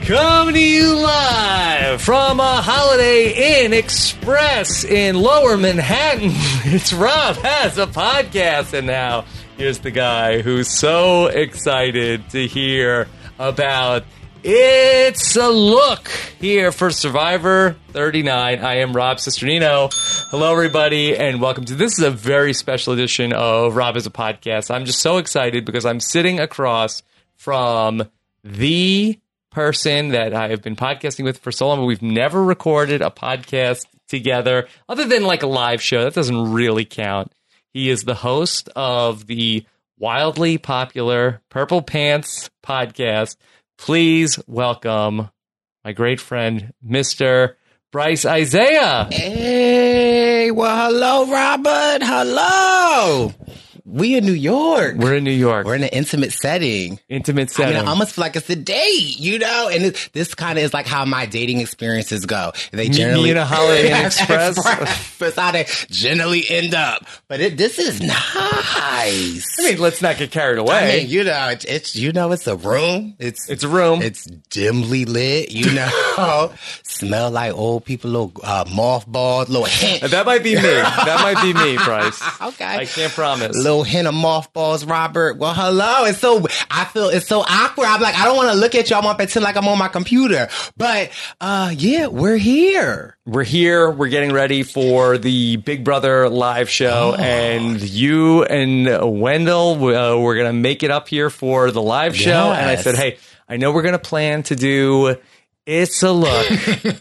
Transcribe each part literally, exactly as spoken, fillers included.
Coming to you live from a Holiday Inn Express in Lower Manhattan. It's Rob Has a Podcast, and now here's the guy who's so excited to hear about It's a Look here for Survivor thirty-nine. I am Rob Cesternino. Hello, everybody, and welcome to this is a very special edition of Rob Has a Podcast. I'm just so excited because I'm sitting across from the person that I have been podcasting with for so long, but we've never recorded a podcast together other than like a live show. That doesn't really count. He is the host of the wildly popular Purple Pants podcast. Please welcome my great friend, Mister Bryce Isaiah. Hey, well, hello, Robert. Hello. We in New York. We're in New York. We're in an intimate setting. Intimate setting. I mean, I almost feel like it's a date, you know? And it, this kind of is like how my dating experiences go. They generally... Me and a Holiday Inn Express. That's how they generally end up. But it, this is nice. I mean, let's not get carried away. I mean, you know, it's, it's you know, it's a room. It's It's a room. It's dimly lit, you know? Smell like old people, little uh, mothballs, little hint. That might be me. That might be me, Bryce. Okay. I can't promise. Little hint of mothballs, Robert. Well, hello. It's so, I feel it's so awkward. I'm like, I don't want to look at you. I want to pretend like I'm on my computer. But, uh, yeah, we're here. We're here. We're getting ready for the Big Brother live show. Oh. And you and Wendell, uh, we're going to make it up here for the live show. Yes. And I said, hey, I know we're going to plan to do It's a Look.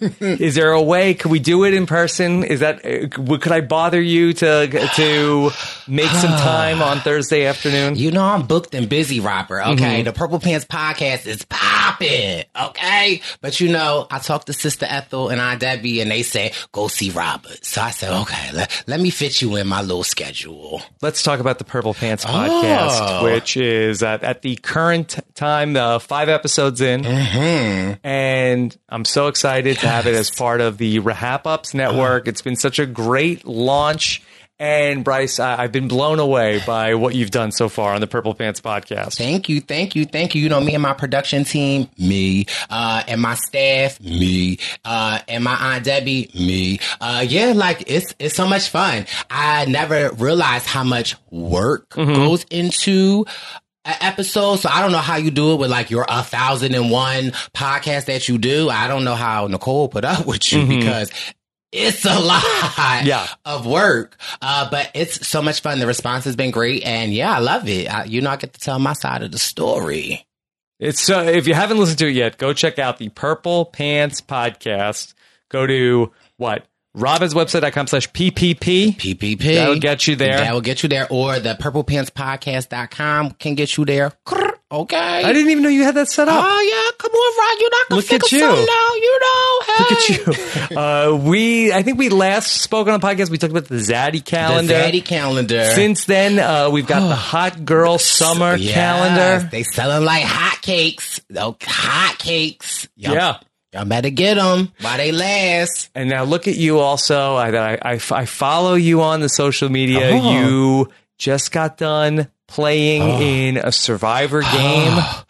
Is there a way? Could we do it in person? Is that, uh, could I bother you to to make some time on Thursday afternoon? You know, I'm booked and busy, Robert. Okay. Mm-hmm. The Purple Pants podcast is popping. Okay. But you know, I talked to Sister Ethel and Aunt Debbie and they said, go see Robert. So I said, okay, let, let me fit you in my little schedule. Let's talk about the Purple Pants podcast, oh. which is at, at the current time, uh, five episodes in. Mm-hmm. And And I'm so excited yes. to have it as part of the Rahap Ups network. It's been such a great launch. And Bryce, I, I've been blown away by what you've done so far on the Purple Pants podcast. Thank you. Thank you. Thank you. You know, me and my production team, me, uh, and my staff, me, uh, and my Aunt Debbie, me. Uh, yeah, like it's, it's so much fun. I never realized how much work mm-hmm. goes into episode. So I don't know how you do it with like your a thousand and one podcast that you do. I don't know how Nicole put up with you mm-hmm. because it's a lot yeah. of work. Uh, but it's so much fun. The response has been great. And yeah, I love it. I, you know, I get to tell my side of the story. It's uh, if you haven't listened to it yet, go check out the Purple Pants podcast. Go to what? robinswebsite.com slash PPP. P P P. That'll get you there. That will get you there. Or the purple pants podcast dot com can get you there. Okay. I didn't even know you had that set up. Oh, yeah. Come on, Rod. You're not going to figure something out. You know. Hey. Look at you. Uh, we, I think we last spoke on the podcast. We talked about the Zaddy calendar. The Zaddy calendar. Since then, uh, we've got the Hot Girl Summer yes, calendar. They selling like hotcakes. Oh, hotcakes. Yep. Yeah. Y'all better get them while they last. And now look at you also. I, I, I, I follow you on the social media. Oh. You just got done playing oh. in a Survivor game. Oh.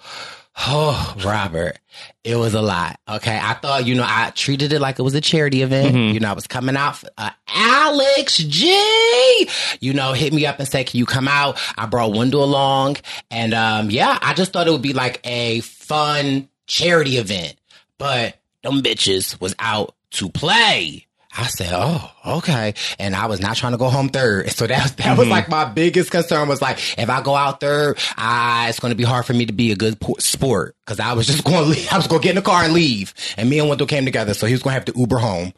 oh, Robert, it was a lot. Okay, I thought, you know, I treated it like it was a charity event. Mm-hmm. You know, I was coming out for uh, Alex G. You know, hit me up and said, can you come out? I brought Wendell along. And um, yeah, I just thought it would be like a fun charity event. But them bitches was out to play. I said, oh, okay. And I was not trying to go home third. So that, that mm-hmm. was like my biggest concern was like, if I go out third, I, it's going to be hard for me to be a good sport. Cause I was just going to leave. I was going to get in the car and leave. And me and Wendell came together. So he was going to have to Uber home.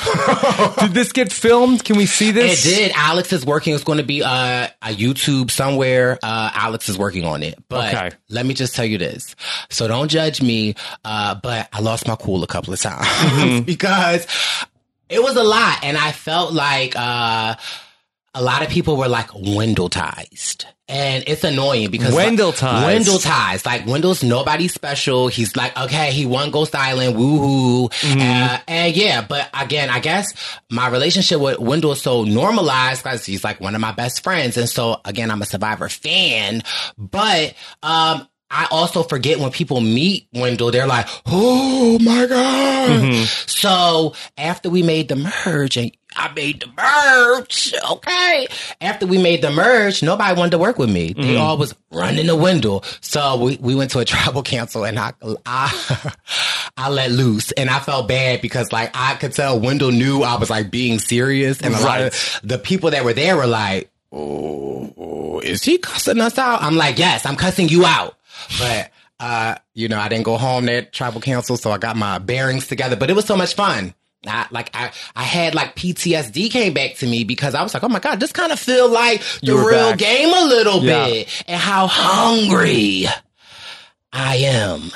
Did this get filmed? Can we see this? It did. Alex is working. It's going to be uh, a YouTube somewhere. Uh, Alex is working on it. But okay. Let me just tell you this. So don't judge me. Uh, but I lost my cool a couple of times mm-hmm. because it was a lot. And I felt like uh, a lot of people were like Wendell-tized. And it's annoying because Wendell-tized. Like, Wendell-tized. Like, Wendell's nobody special. He's like, okay, he won Ghost Island, woohoo. Mm-hmm. Uh, and yeah, but again, I guess my relationship with Wendell is so normalized because he's like one of my best friends. And so, again, I'm a Survivor fan. But um, I also forget when people meet Wendell, they're like, oh my God. Mm-hmm. So after we made the merge, and I made the merge, okay? After we made the merge, nobody wanted to work with me. They mm-hmm. all was running to Wendell. So we, we went to a tribal council, and I, I, I let loose. And I felt bad because, like, I could tell Wendell knew I was, like, being serious. And a right. lot of the people that were there were like, oh, oh, is he cussing us out? I'm like, yes, I'm cussing you out. But, uh, you know, I didn't go home at tribal council, so I got my bearings together. But it was so much fun. I, like I, I had like P T S D came back to me because I was like, oh my God, this kind of feel like the real back. game a little yeah. bit, and how hungry I am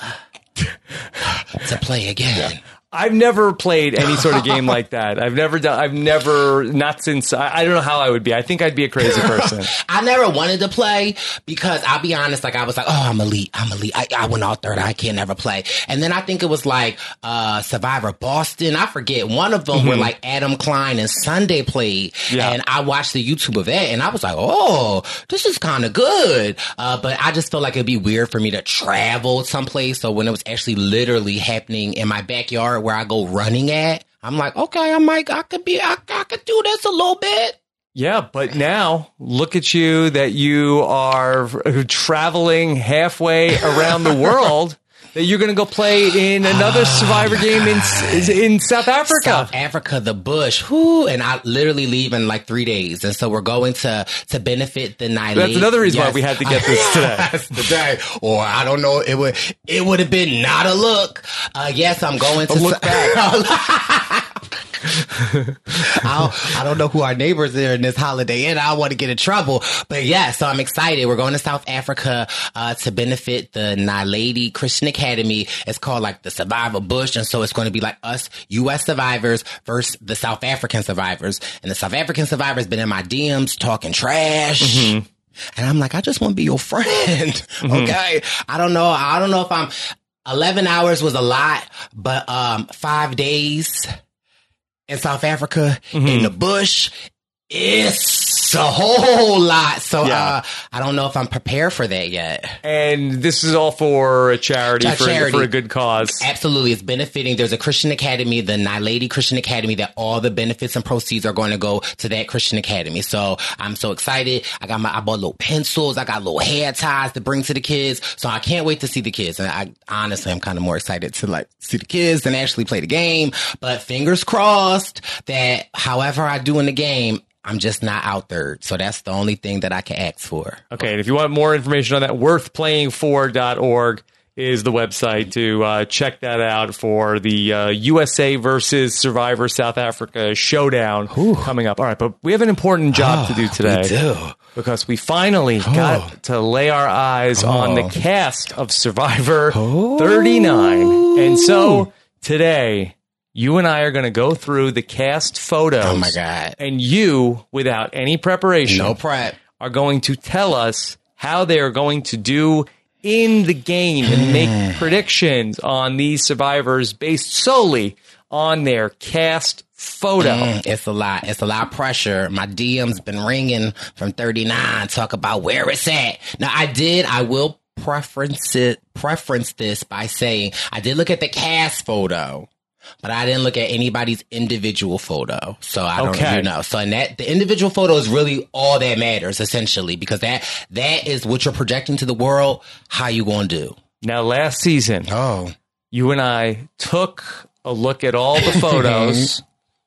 to play again. Yeah. I've never played any sort of game like that. I've never done, I've never, not since, I, I don't know how I would be. I think I'd be a crazy person. I never wanted to play because I'll be honest, like I was like, oh, I'm elite. I'm elite. I, I went all third. I can't never play. And then I think it was like, uh, Survivor Boston. I forget. One of them mm-hmm. where like Adam Klein and Sunday played. Yeah. And I watched the YouTube of that and I was like, oh, this is kind of good. Uh, but I just felt like it'd be weird for me to travel someplace. So when it was actually literally happening in my backyard, where I go running at, I'm like, okay, I'm like, I could be, I, I could do this a little bit. Yeah, but now look at you that you are traveling halfway around the world. That you're going to go play in another Survivor oh game in in South Africa. South Africa, the bush. Whoo, and I literally leave in like three days. And so we're going to to benefit the Nylade. That's another reason yes. why we had to get this today. today. Or I don't know, it would it would have been not a look. Uh, yes, I'm going to... A look back. I'll, I don't know who our neighbors are in this Holiday Inn. I don't want to get in trouble. But yeah, so I'm excited. We're going to South Africa uh, to benefit the Nylade Christian Academy. It's called like the Survivor Bush. And so it's going to be like us U S survivors versus the South African survivors. And the South African survivors been in my D Ms talking trash. Mm-hmm. And I'm like, I just want to be your friend. Mm-hmm. Okay. I don't know. I don't know if I'm eleven hours was a lot, but um, five days in South Africa, mm-hmm. in the bush, it's a whole lot. So yeah. uh, I don't know if I'm prepared for that yet. And this is all for a charity, a for, charity. for a good cause. Absolutely. It's benefiting. There's a Christian Academy, the Nylade Christian Academy, that all the benefits and proceeds are going to go to that Christian Academy. So I'm so excited. I got my, I bought little pencils. I got little hair ties to bring to the kids. So I can't wait to see the kids. And I honestly, I'm kind of more excited to like see the kids than actually play the game. But fingers crossed that however I do in the game, I'm just not out third. So that's the only thing that I can ask for. Okay. And if you want more information on that, worth playing for dot org is the website to uh, check that out for the uh, U S A versus Survivor South Africa showdown Ooh. coming up. All right. But we have an important job oh, to do today. We do. Because we finally oh. got to lay our eyes oh. on the cast of Survivor oh. thirty-nine. And so today, you and I are going to go through the cast photos. Oh, my God. And you, without any preparation, no prep, are going to tell us how they are going to do in the game and make predictions on these survivors based solely on their cast photo. Mm, it's a lot. It's a lot of pressure. My D M's been ringing from thirty-nine. Talk about where it's at. Now, I did. I will preference it, preference this by saying I did look at the cast photo. But I didn't look at anybody's individual photo. So I don't okay. you know. So in that the individual photo is really all that matters, essentially, because that that is what you're projecting to the world, how you gonna do. Now last season, oh, you and I took a look at all the photos.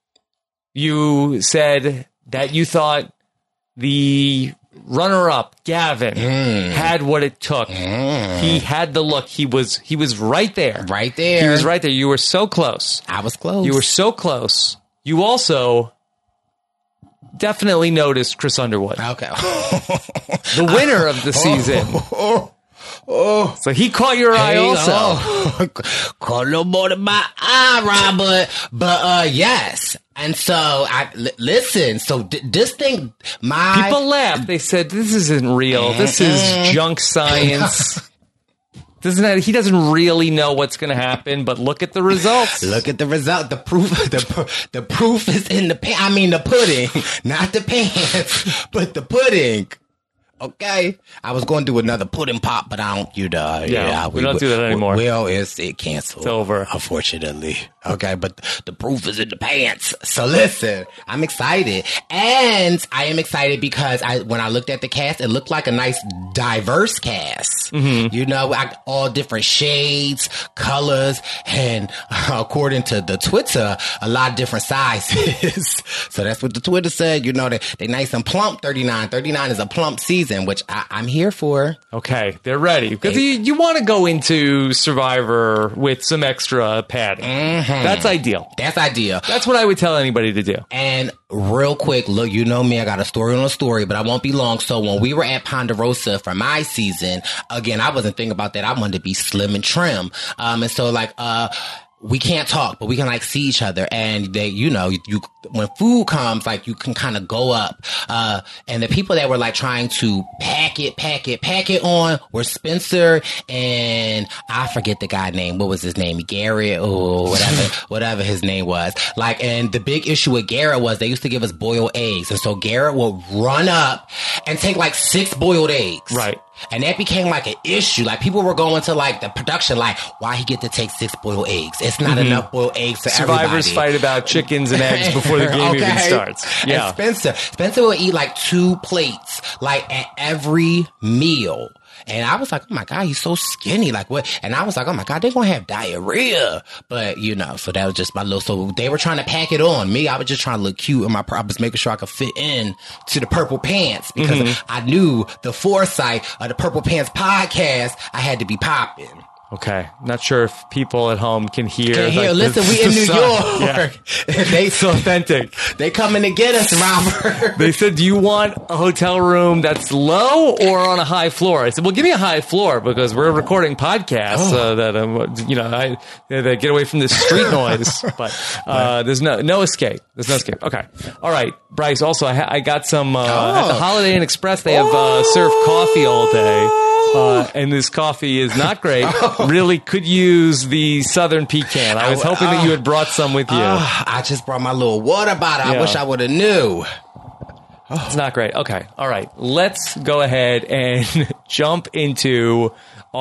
You said that you thought the runner-up, Gavin, mm. had what it took. Mm. He had the look. He was he was right there. Right there. He was right there. You were so close. I was close. You were so close. You also definitely noticed Chris Underwood. Okay. The winner of the season. Oh, oh. So he caught your eye hey, also. Oh. Caught a little more than my eye, Robert. But uh, yes. And so, I l- listen, so d- this thing, my... People laughed. They said, this isn't real. This is junk science. Doesn't that, he doesn't really know what's going to happen, but look at the results. Look at the result. The proof, the, the proof is in the pan. I mean, the pudding, not the pants, but the pudding. Okay, I was going to do another pudding pop, but I don't. You know, Yeah, yeah, we don't do that anymore. Well, it's it canceled. It's over. Unfortunately. Okay, but the proof is in the pants. So listen, I'm excited, and I am excited because I when I looked at the cast, it looked like a nice diverse cast. Mm-hmm. You know, I, all different shades, colors, and uh, according to the Twitter, a lot of different sizes. So that's what the Twitter said. You know, they they nice and plump. thirty-nine, thirty-nine is a plump season, which I, I'm here for. Okay, they're ready because you, you want to go into Survivor with some extra padding. Mm-hmm. That's ideal. That's ideal. That's what I would tell anybody to do. And real quick, look, you know me, I got a story on a story, but I won't be long. So when we were at Ponderosa for my season, again, I wasn't thinking about that. I wanted to be slim and trim. Um, and so like, uh, we can't talk, but we can like see each other. And they, you know, you, when food comes, like you can kind of go up. Uh, and the people that were like trying to pack it, pack it, pack it on were Spencer and I forget the guy name. What was his name? Garrett or whatever, whatever his name was. Like, and the big issue with Garrett was they used to give us boiled eggs. And so Garrett would run up and take like six boiled eggs. Right. And that became like an issue. Like people were going to like the production, like, why he get to take six boiled eggs? It's not mm-hmm. enough boiled eggs for Survivors everybody. fight about chickens and eggs before the game okay. even starts. Yeah. And Spencer, Spencer will eat like two plates, like at every meal. And I was like, oh my God, he's so skinny. Like what? And I was like, oh my God, they're going to have diarrhea. But you know, so that was just my little, so they were trying to pack it on. Me, I was just trying to look cute and my, I was making sure I could fit in to the Purple Pants because mm-hmm. I knew the foresight of the Purple Pants podcast, I had to be popping. Okay. Not sure if people at home can hear. Can hear. Like Listen, the, we in New sun. York. Yeah. they so authentic. They coming to get us, Robert. They said, do you want a hotel room that's low or on a high floor? I said, well, give me a high floor because we're recording podcasts oh. uh, that, um, you know, I, that get away from the street noise. But uh, there's no no escape. There's no escape. Okay. All right. Bryce, also, I, ha- I got some, uh, oh. at the Holiday Inn Express, they have uh, served coffee all day. Uh, and this coffee is not great. Oh. Really could use the Southern Pecan. I was hoping oh. that you had brought some with you. Oh, I just brought my little water bottle. Yeah. I wish I would have knew. Oh. It's not great. Okay. All right. Let's go ahead and jump into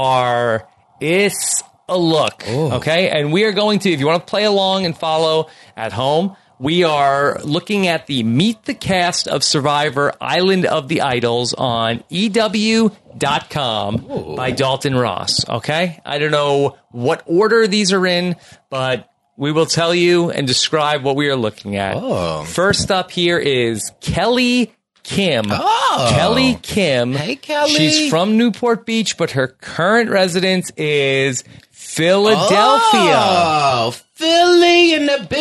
our It's a Look. Ooh. Okay. And we are going to, if you want to play along and follow at home, we are looking at the Meet the Cast of Survivor Island of the Idols on E W dot com Ooh. By Dalton Ross. Okay? I don't know what order these are in, but we will tell you and describe what we are looking at. Oh. First up here is Kelly Kim. Oh. Kelly Kim. Hey, Kelly. She's from Newport Beach, but her current residence is Philadelphia. Oh, Philly in the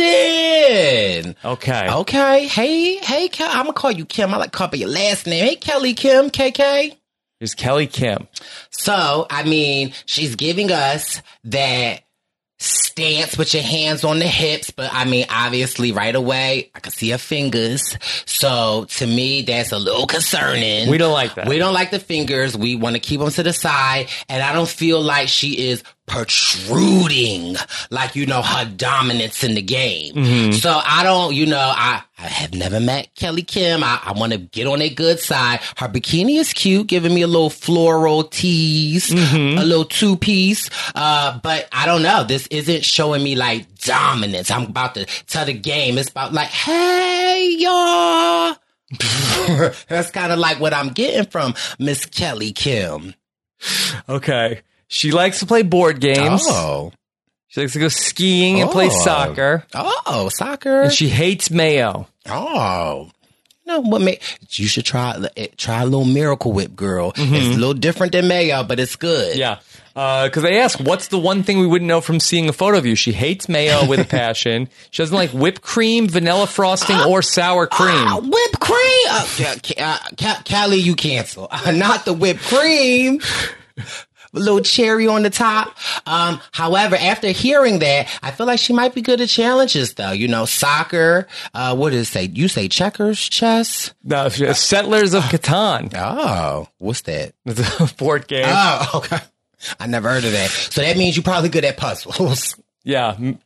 building. Okay. Okay. Hey, hey, Kelly. I'm going to call you Kim. I like to call your last name. Hey, Kelly Kim, K K. Here's Kelly Kim. So, I mean, she's giving us that stance with your hands on the hips, but I mean, obviously right away, I can see her fingers. So to me, that's a little concerning. We don't like that. We don't like the fingers. We want to keep them to the side. And I don't feel like she is protruding, like, you know, her dominance in the game. Mm-hmm. So I don't, you know, I, I have never met Kelly Kim. I, I want to get on a good side. Her bikini is cute, giving me a little floral tease, mm-hmm. a little two piece. Uh, but I don't know. This isn't showing me like dominance. I'm about to tell the game. It's about like, hey, y'all. That's kind of like what I'm getting from Miss Kelly Kim. Okay. She likes to play board games. Oh. She likes to go skiing and oh. play soccer. Oh, soccer. And she hates mayo. Oh. You know what? May- you should try try a little Miracle Whip, girl. Mm-hmm. It's a little different than mayo, but it's good. Yeah. Because uh, they ask, what's the one thing we wouldn't know from seeing a photo of you? She hates mayo with a passion. She doesn't like whipped cream, vanilla frosting, uh, or sour cream. Uh, whipped cream? Uh, uh, Callie, you cancel. Uh, not the whipped cream. A little cherry on the top. Um, however, after hearing that, I feel like she might be good at challenges, though. You know, soccer. Uh, what does it say? You say checkers, chess? No, Settlers of Catan. Oh, what's that? It's a board game. Oh, okay. I never heard of that. So that means you're probably good at puzzles. Yeah.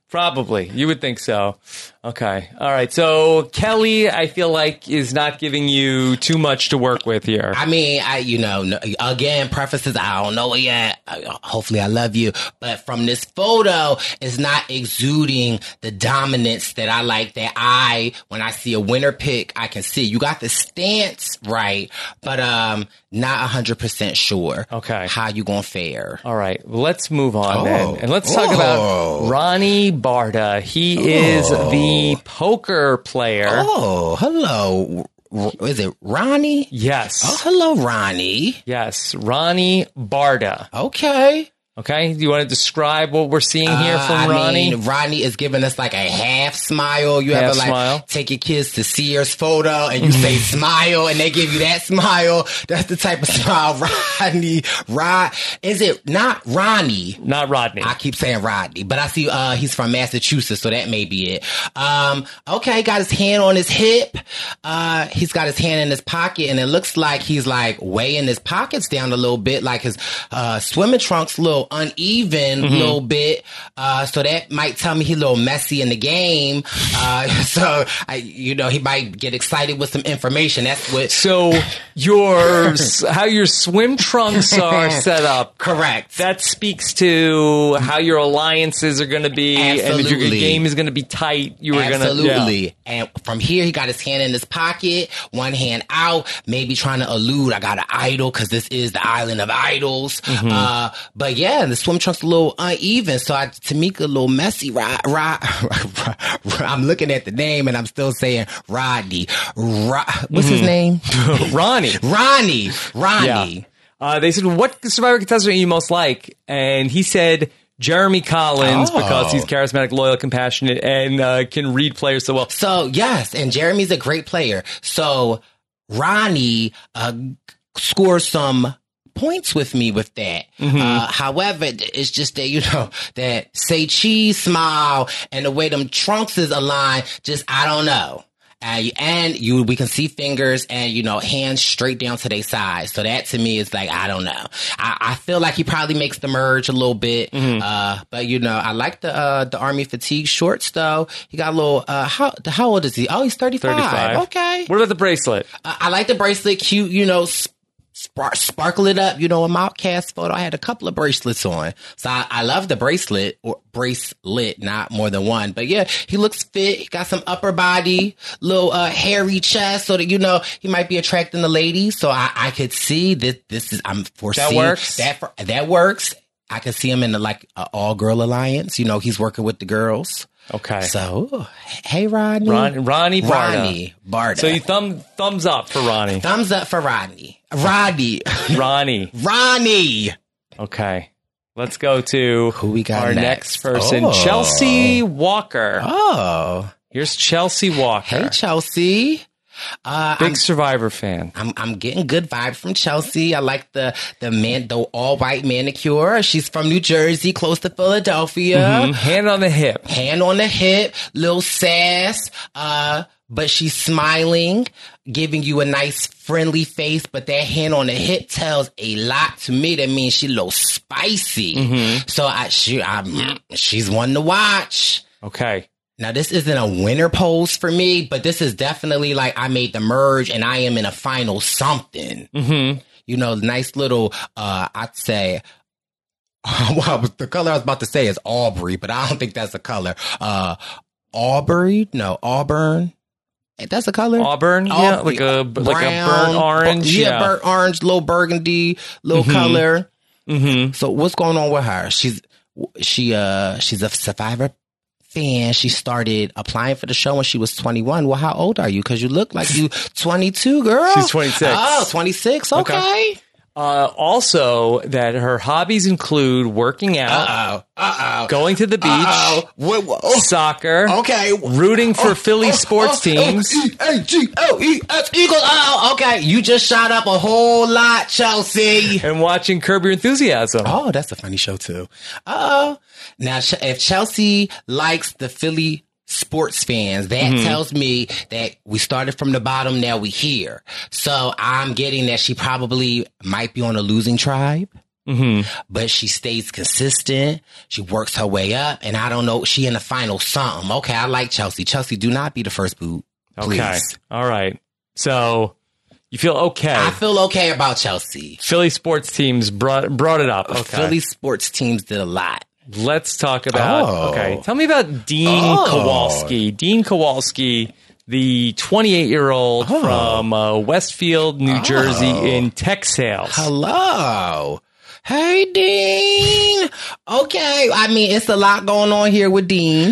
Probably. You would think so. Okay. All right. So Kelly, I feel like, is not giving you too much to work with here. I mean, I, you know, no- again, prefaces, I don't know it yet. I- Hopefully I love you. But from this photo, it's not exuding the dominance that I like, that I, when I see a winner pick, I can see. You got the stance right, but um, not one hundred percent sure Okay. how you gonna fare. All right. Well, let's move on Oh. then. And let's talk Oh. about Ronnie Barda. He is the poker player. Oh, hello. R- Is it Ronnie? Yes. Oh, hello, Ronnie. Yes. Ronnie Barda. Okay. Okay. Do you want to describe what we're seeing here Uh, from I Ronnie? mean, Ronnie is giving us like a half smile. You Half ever like smile. take your kids to Sears photo and you say smile and they give you that smile? That's the type of smile Rodney. Rod, is it not Ronnie? Not Rodney. I keep saying Rodney, but I see uh he's from Massachusetts, so that may be it. Um, okay, got his hand on his hip. Uh, he's got his hand in his pocket, and it looks like he's like weighing his pockets down a little bit, like his uh swimming trunks a little uneven, a little bit. Uh, so that might tell me he's a little messy in the game. Uh, so I, you know, he might get excited with some information. That's what. So your how your swim trunks are set up. Correct. That speaks to how your alliances are going to be, and if your Absolutely. game is going to be tight. You were going to Absolutely. And from here, he got his hand in his pocket, one hand out, maybe trying to allude, I got an idol, because this is the island of idols. Mm-hmm. Uh, but yeah, the swim trunks a little uneven. So I, Tamika, a little messy. Rod, Rod, I'm looking at the name and I'm still saying Rodney. Rod, what's his name? Ronnie. Ronnie. Ronnie. Yeah. Uh, they said, "What Survivor contestant are you most like?" And he said, Jeremy Collins, Oh. because he's charismatic, loyal, compassionate, and uh, can read players so well. So yes, and Jeremy's a great player. So Ronnie uh, scores some points with me with that. Uh, however, it's just that, you know, that say cheese smile and the way them trunks is aligned, just, I don't know. Uh, and you, we can see fingers and, you know, hands straight down to their sides. So that to me is like, I don't know. I, I feel like he probably makes the merge a little bit. Uh, but you know, I like the, uh, the army fatigue shorts though. He got a little, uh, how, how old is he? Oh, he's thirty-five. thirty-five. Okay. What about the bracelet? Uh, I like the bracelet, cute, you know, sp- spark, sparkle it up. You know, in my outcast photo, I had a couple of bracelets on. So I, I love the bracelet, or bracelet, not more than one. But yeah, he looks fit. He got some upper body, little uh, hairy chest, so that, you know, he might be attracting the ladies. So I, I could see that this is, I'm foreseeing. That works? That, for, that works. I could see him in the, like, uh, all-girl alliance. You know, he's working with the girls. Okay. So, ooh, hey, Rodney. Ron, Ronnie Barda. Ronnie Barda. So you thumb thumbs up for Ronnie. Thumbs up for Rodney. Rodney. Ronnie. Ronnie. Okay. Let's go to Who we got our next? next, person, Oh. Chelsea Walker. Oh. Here's Chelsea Walker. Hey, Chelsea. Uh, Big I'm, Survivor fan. I'm I'm getting good vibes from Chelsea. I like the the man, the all white manicure. She's from New Jersey, close to Philadelphia. Mhm. Hand on the hip. Hand on the hip, little sass. Uh, but she's smiling, giving you a nice friendly face. But that hand on the hip tells a lot to me. That means she's a little spicy. So I she I'm, she's one to watch. Okay. Now, this isn't a winner pose for me, but this is definitely like I made the merge and I am in a final something. Mm-hmm. You know, nice little, uh, I'd say, well, the color I was about to say is Aubrey, but I don't think that's a color. Uh, Aubrey? No, Auburn. That's a color. Auburn, Au- yeah, like a like a burnt orange, bu- yeah, yeah. burnt orange, little burgundy, little color. Mm-hmm. So what's going on with her? She's she uh she's a Survivor fan. She started applying for the show when she was twenty-one. Well, how old are you? Because you look like you twenty-two, girl. She's twenty-six. Oh, twenty-six. Okay. Okay. Uh, also, that her hobbies include working out, Uh oh. Uh oh. going to the beach, Oh. What, what, oh. soccer, Okay. rooting for Oh, Philly oh, sports oh, teams. oh, E A G L E S Eagles. Oh, okay. You just shot up a whole lot, Chelsea. and watching Curb Your Enthusiasm. Oh, that's a funny show too. Oh, now Ch- if Chelsea likes the Philly sports fans, that Mm-hmm. tells me that we started from the bottom. Now we here. So I'm getting that she probably might be on a losing tribe. Mm-hmm. But she stays consistent. She works her way up. And I don't know, she in the final something. Okay, I like Chelsea. Chelsea, do not be the first boot, please. Okay. All right. So you feel okay. I feel okay about Chelsea. Philly sports teams brought brought it up. Okay. Philly sports teams did a lot. Let's talk about, Oh. okay. Tell me about Dean Oh. Kowalski. Dean Kowalski, the twenty-eight-year-old Oh. from uh, Westfield, New Jersey Oh. in tech sales. Hello. Hey, Dean. Okay. I mean, it's a lot going on here with Dean.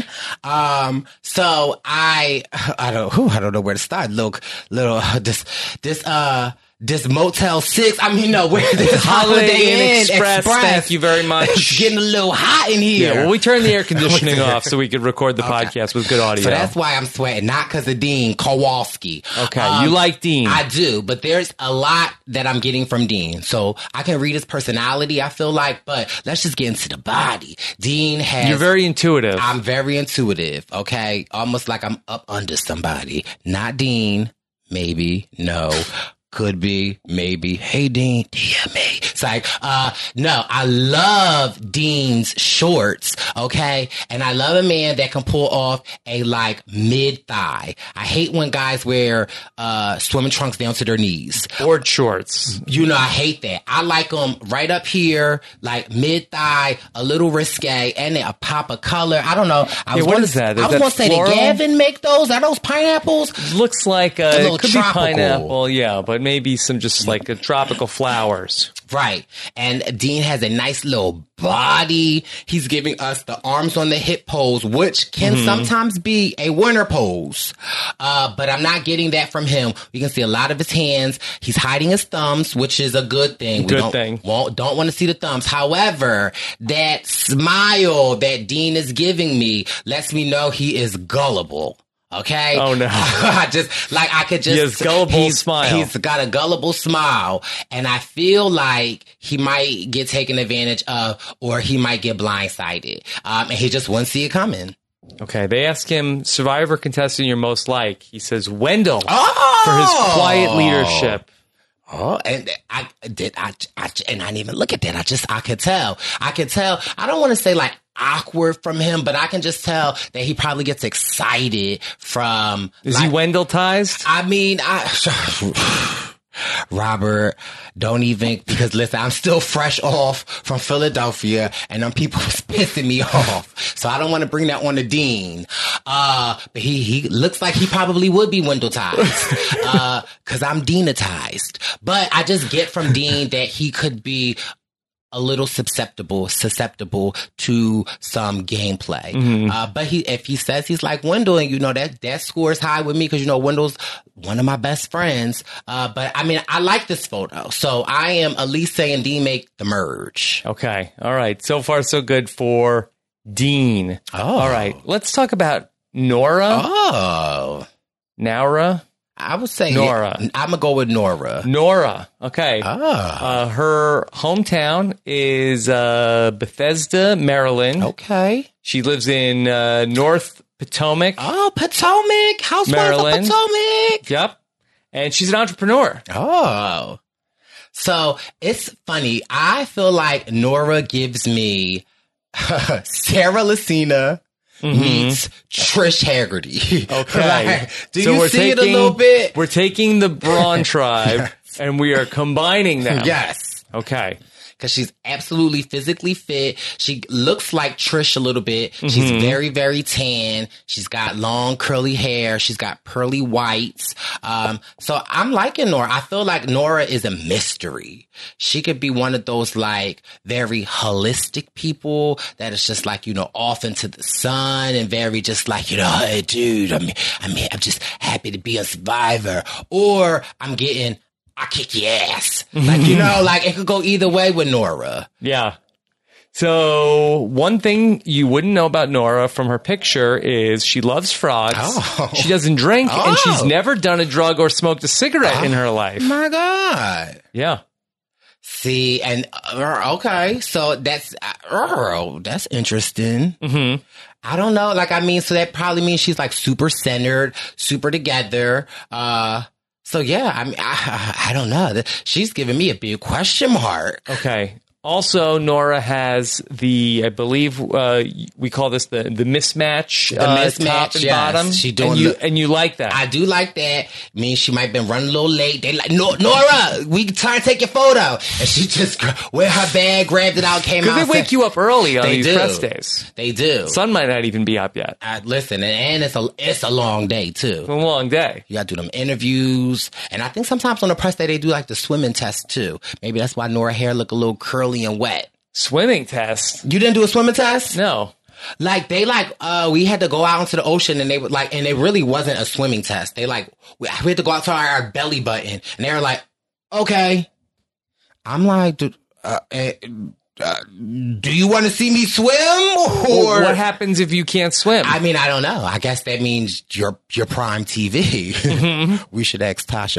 Um, so I, I don't, whew, I don't know where to start. Little, little, uh, this, this, uh, this Motel Six. I mean, no, where this Holiday Holiday Inn Inn Express. Express. Thank you very much. It's getting a little hot in here. Yeah, well, we turned the air conditioning off so we could record the Okay. podcast with good audio. So that's why I'm sweating, not because of Dean Kowalski. Okay, Um, you like Dean. I do, but there's a lot that I'm getting from Dean. So I can read his personality, I feel like, but let's just get into the body. Dean has... You're very intuitive. I'm very intuitive, okay? Almost like I'm up under somebody. Not Dean, maybe, no. Could be, maybe. Hey, Dean, D M me. It's like, uh, no, I love Dean's shorts, okay? And I love a man that can pull off a, like, mid-thigh. I hate when guys wear, uh, swimming trunks down to their knees. Board shorts. You know, I hate that. I like them right up here, like mid-thigh, a little risque, and then a pop of color. I don't know. I Yeah, was what gonna, is that? Is I was that going to say, floral? did Gavin make those? Are those pineapples? Looks like uh, A little it could tropical. be pineapple, yeah, but maybe some just like a tropical flowers. Right. And Dean has a nice little body. He's giving us the arms on the hip pose, which can Mm-hmm. sometimes be a winner pose. Uh, but I'm not getting that from him. We can see a lot of his hands. He's hiding his thumbs, which is a good thing. We Good don't, thing. Won't, don't want to see the thumbs. However, that smile that Dean is giving me lets me know he is gullible. Okay. Oh, no. I just like I could just. He has gullible he's, smile. He's got a gullible smile, and I feel like he might get taken advantage of, or he might get blindsided, um, and he just wouldn't see it coming. Okay, they ask him, Survivor contestant you're most like. He says Wendell Oh, for his quiet leadership. Oh, and I did. I, I and I didn't even look at that. I just I could tell. I could tell. I don't want to say like awkward from him, but I can just tell that he probably gets excited from. Is like, he Wendell-tized? I mean, I. Robert, don't even, because listen, I'm still fresh off from Philadelphia and them people was pissing me off. So I don't want to bring that on to Dean. Uh, but he, he looks like he probably would be Wendell-tized. uh, cause I'm Deanatized. But I just get from Dean that he could be a little susceptible, susceptible to some gameplay. Mm-hmm. Uh, but he, if he says he's like Wendell, and you know that that scores high with me because you know Wendell's one of my best friends. Uh, but I mean, I like this photo, so I am at least saying D make the merge. Okay, all right. So far, so good for Dean. Oh. All right, let's talk about Nora. Oh, Nora? I would say Nora. I'm gonna go with Nora. Nora. Okay. Oh, Uh, her hometown is uh, Bethesda, Maryland. okay. She lives in uh, North Potomac. Oh, Potomac, Housewives Maryland. of Potomac. Yep. And she's an entrepreneur. Oh. So it's funny. I feel like Nora gives me Sarah Lacina Mm-hmm. meets Trish Haggerty. Okay. Like, do So you we're see it a taking- little bit? We're taking the Braun tribe and we are combining them. Yes. Okay. Because she's absolutely physically fit. She looks like Trish a little bit. She's Mm-hmm. very, very tan. She's got long curly hair. She's got pearly whites. Um, so I'm liking Nora. I feel like Nora is a mystery. She could be one of those like very holistic people that is just like, you know, off into the sun and very just like, you know, hey dude, I'm, I'm, I'm just happy to be a survivor. Or I'm getting, I kick your ass. Like, you know, like it could go either way with Nora. Yeah. So one thing you wouldn't know about Nora from her picture is she loves frogs. Oh. She doesn't drink and she's Oh. never done a drug or smoked a cigarette in her life. My God. Yeah. See, and uh, okay, so that's uh, oh, that's interesting. Mm-hmm. I don't know. Like, I mean, so that probably means she's like super centered, super together. Uh, so yeah, I mean, I, I don't know. She's giving me a big question mark. Okay. Also, Nora has the, I believe uh, we call this the the mismatch, The uh, mismatch, top and yes. bottom. She doing and you the- and you like that. I do like that. Means she might have been running a little late. They like, "No- Nora, we trying to take your photo. And she just gra- with her bag, grabbed it out, came out. Because they wake said- you up early on They these do. press days. They do. Sun might not even be up yet. I, listen, and, and it's a it's a long day too. It's a long day. You got to do them interviews, and I think sometimes on the press day they do like the swimming test too. Maybe that's why Nora hair look a little curly and wet. Swimming test? You didn't do a swimming test? No. Like they like uh we had to go out into the ocean, and they would like, and it really wasn't a swimming test. They like we, we had to go out to our, our belly button, and they were like, okay. I'm like, do, uh, uh, uh, do you want to see me swim, or What happens if you can't swim? I mean, I don't know. I guess that means you're you're prime T V. Mm-hmm. We should ask Tasha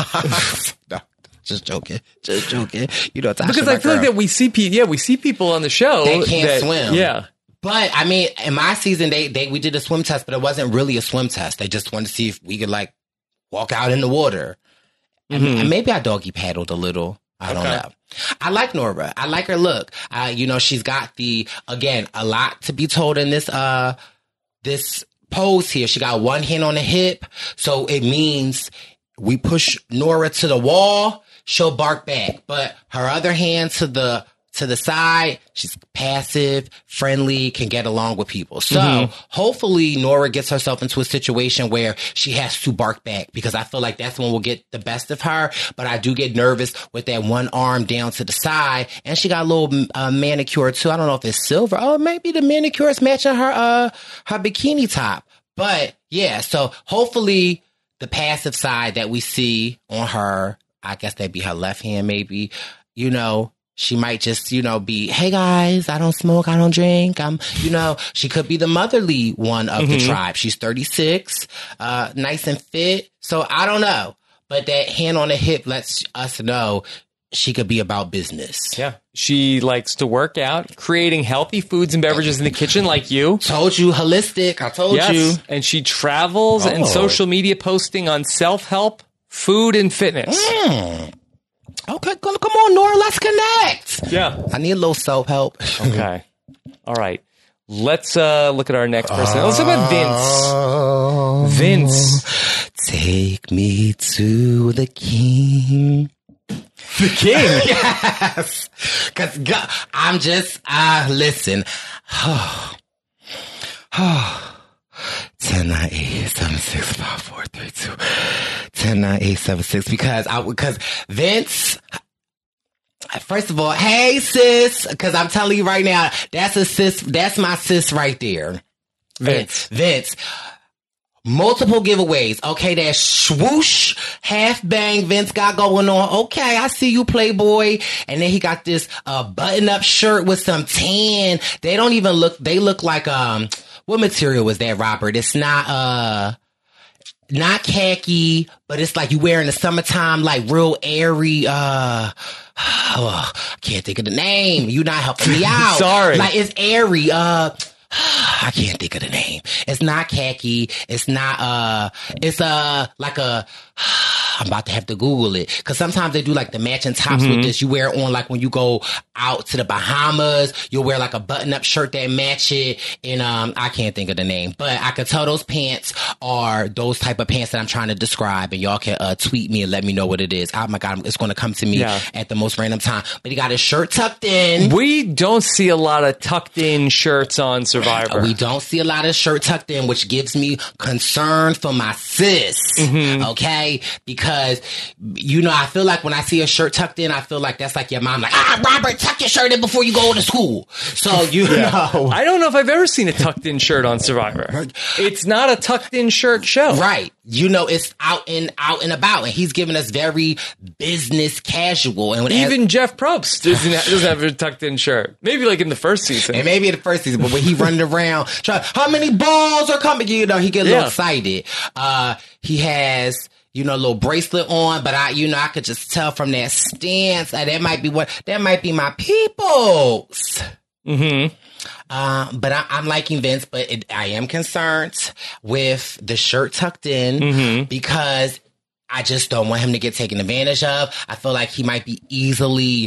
Fox. No, just joking. Just joking. You know, Tasha, because my I feel like girl. that we see people. Yeah, we see people on the show They can't that- swim. Yeah. But I mean, in my season, they they we did a swim test, but it wasn't really a swim test. They just wanted to see if we could like walk out in the water. And, and maybe I doggy paddled a little. I don't Okay. know. I like Nora. I like her look. Uh, you know, she's got the, again, a lot to be told in this, uh, this pose here. She got one hand on the hip. So it means we push Nora to the wall, she'll bark back. But her other hand to the, to the side, she's passive, friendly, can get along with people. So Mm-hmm. hopefully Nora gets herself into a situation where she has to bark back, because I feel like that's when we'll get the best of her. But I do get nervous with that one arm down to the side, and she got a little uh, manicure too. I don't know if it's silver. Oh, maybe the manicure is matching her uh her bikini top. But yeah, so hopefully the passive side that we see on her, I guess that'd be her left hand, maybe, you know. She might just, you know, be, hey guys, I don't smoke, I don't drink. I'm, you know, she could be the motherly one of the tribe. She's thirty-six, uh, nice and fit. So I don't know. But that hand on the hip lets us know she could be about business. Yeah. She likes to work out, creating healthy foods and beverages in the kitchen like you. Told you, holistic. I told Yes. you. And she travels and Oh. social media posting on self-help, food, and fitness. Mm. Okay, come come on, Nora, let's connect. Yeah. I need a little self-help. Okay. All right. Let's uh, look at our next person. Let's talk about Vince. Vince. Take me to the king. The king. Yes. Cause God, I'm just, uh, listen. ten, nine, eight, seven, six, five, four, three, two. ten, nine, eight, seven, six. Because I, because Vince, first of all, hey sis, because I'm telling you right now, that's a sis, that's my sis right there. Vince. Vince. Multiple giveaways. Okay, that swoosh, half bang Vince got going on. Okay, I see you, Playboy. And then he got this uh, button-up shirt with some tan. They don't even look, they look like, um, what material was that, Robert? It's not, uh, not khaki, but it's like you wear in the summertime, like real airy, uh, oh, I can't think of the name. You're not helping me out. Sorry. Like it's airy, uh, I can't think of the name. It's not khaki. It's not, uh, it's, uh, like a, I'm about to have to Google it. Cause sometimes they do like the matching tops Mm-hmm. with this. You wear it on like when you go out to the Bahamas, you'll wear like a button up shirt that match it. And, um, I can't think of the name, but I could tell those pants are those type of pants that I'm trying to describe. And y'all can, uh, tweet me and let me know what it is. Oh my God, it's going to come to me Yeah. at the most random time. But he got his shirt tucked in. We don't see a lot of tucked in shirts on Survivor. We don't see a lot of shirt tucked in, which gives me concern for my sis. Mm-hmm. Okay? Because, you know, I feel like when I see a shirt tucked in, I feel like that's like your mom, like, ah, Robert, tuck your shirt in before you go to school. So, you know. I don't know if I've ever seen a tucked in shirt on Survivor. It's not a tucked in shirt show. Right. You know, it's out and out and about. And he's giving us very business casual. And when Even Jeff Probst doesn't, doesn't have a tucked in shirt. Maybe like in the first season. And maybe in the first season, but when he running around, trying, how many balls are coming? You know, he get a little Yeah. excited. Uh, he has, you know, a little bracelet on, but I, you know, I could just tell from that stance, uh, that might be what, that might be my peoples. Mm-hmm. Uh, but I, I'm liking Vince, but it, I am concerned with the shirt tucked in Mm-hmm. because I just don't want him to get taken advantage of. I feel like he might be easily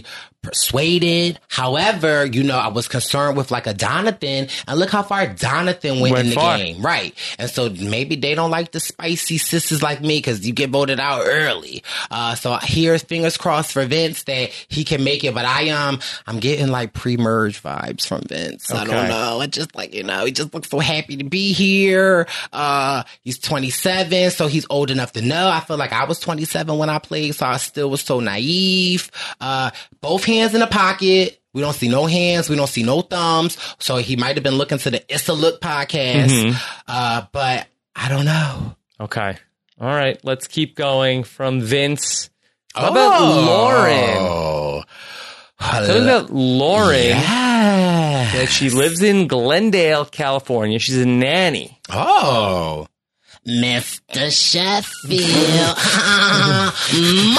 persuaded. However, you know, I was concerned with like a Donathan, and look how far Donathan went, Went in the far. game. Right. And so maybe they don't like the spicy sisters like me because you get voted out early. Uh, so here's fingers crossed for Vince that he can make it. But I um, I'm getting like pre-merge vibes from Vince. I Okay. don't know. It just like, you know, he just looks so happy to be here. Uh, he's twenty-seven, so he's old enough to know. I feel like I was twenty-seven when I played, so I still was so naive. Uh, both hands in the pocket. We don't see no hands. We don't see no thumbs. So he might have been looking to the It's a Look podcast. Mm-hmm. Uh, but I don't know. Okay. All right. Let's keep going from Vince. How about Lauren? Oh. Tell me about Lauren. Yeah. That she lives in Glendale, California. She's a nanny. Oh. Mister Sheffield. Ma!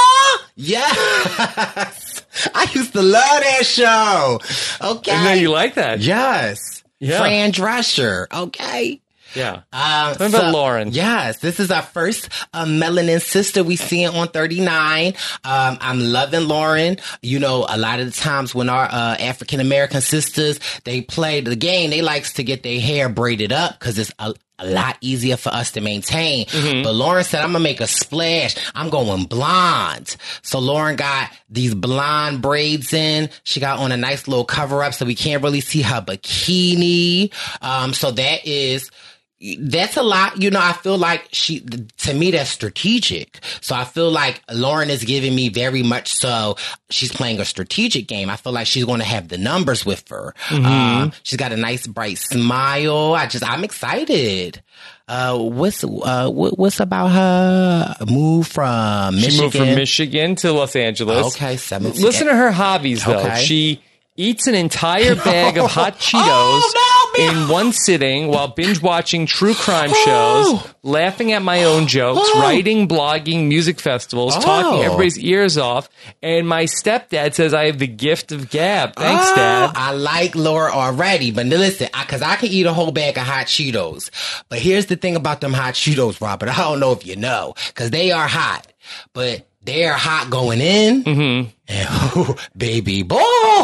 Yes. I used to love that show. Okay. I know you like that. Yes. Yeah. Fran Drescher. Okay. Yeah. Um, Tell me about Lauren. Yes, this is our first uh, melanin sister we seeing on thirty-nine. Um, I'm loving Lauren. You know, a lot of the times when our uh, African American sisters they play the game, they likes to get their hair braided up because it's a, a lot easier for us to maintain. Mm-hmm. But Lauren said, "I'm gonna make a splash. I'm going blonde." So Lauren got these blonde braids in. She got on a nice little cover up, so we can't really see her bikini. Um, so that is. That's a lot. You know, I feel like she, to me, that's strategic. So I feel like Lauren is giving me very much so she's playing a strategic game. I feel like she's going to have the numbers with her. Mm-hmm. Uh, she's got a nice bright smile. I just, I'm excited. Uh, what's, uh, what, what's about her move from Michigan? She moved from Michigan to Los Angeles. Okay. seventeen Listen to her hobbies, though. Okay. She eats an entire bag of hot Cheetos Oh, no, man. in one sitting while binge watching true crime Oh. shows, laughing at my own jokes, Oh. writing, blogging, music festivals, Oh. talking everybody's ears off. And my stepdad says I have the gift of gab. Thanks, Oh, Dad. I like Laura already, but listen, I, cause I can eat a whole bag of hot Cheetos. But here's the thing about them hot Cheetos, Robert. I don't know if you know, cause they are hot, but they are hot going in. Mm-hmm. And ooh, baby boy,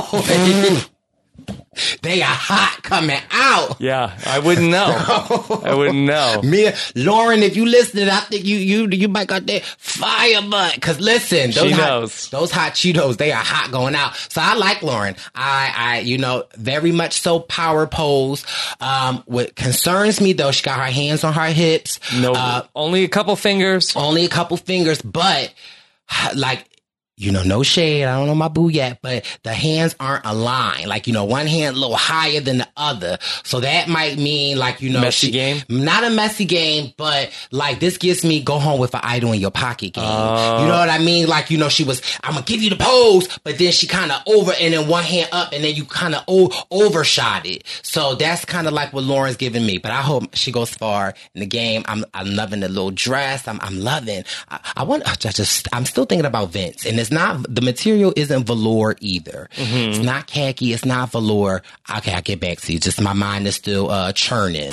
they are hot coming out. Yeah, I wouldn't know. I wouldn't know. Me, Lauren, if you listening, I think you you you might got that fire butt. Cause listen, those She hot, knows. those hot Cheetos, they are hot going out. So I like Lauren. I I you know very much so power pose. Um, what concerns me though, she got her hands on her hips. No, uh, only a couple fingers. only a couple fingers, but like. You know, no shade. I don't know my boo yet, but the hands aren't aligned. Like, you know, one hand a little higher than the other. So that might mean like, you know, Messy she- game? Not a messy game, but like this gives me go home with an idol in your pocket game. Uh. You know what I mean? Like, you know, she was, I'm gonna give you the pose, but then she kind of over and then one hand up and then you kind of o- overshot it. So that's kind of like what Lauren's giving me, but I hope she goes far in the game. I'm, I'm loving the little dress. I'm, I'm loving, I, I want, I just, I'm still thinking about Vince, and it's not, the material isn't velour either. Mm-hmm. It's not khaki. It's not velour. Okay, I'll get back to you. Just my mind is still, uh, churning.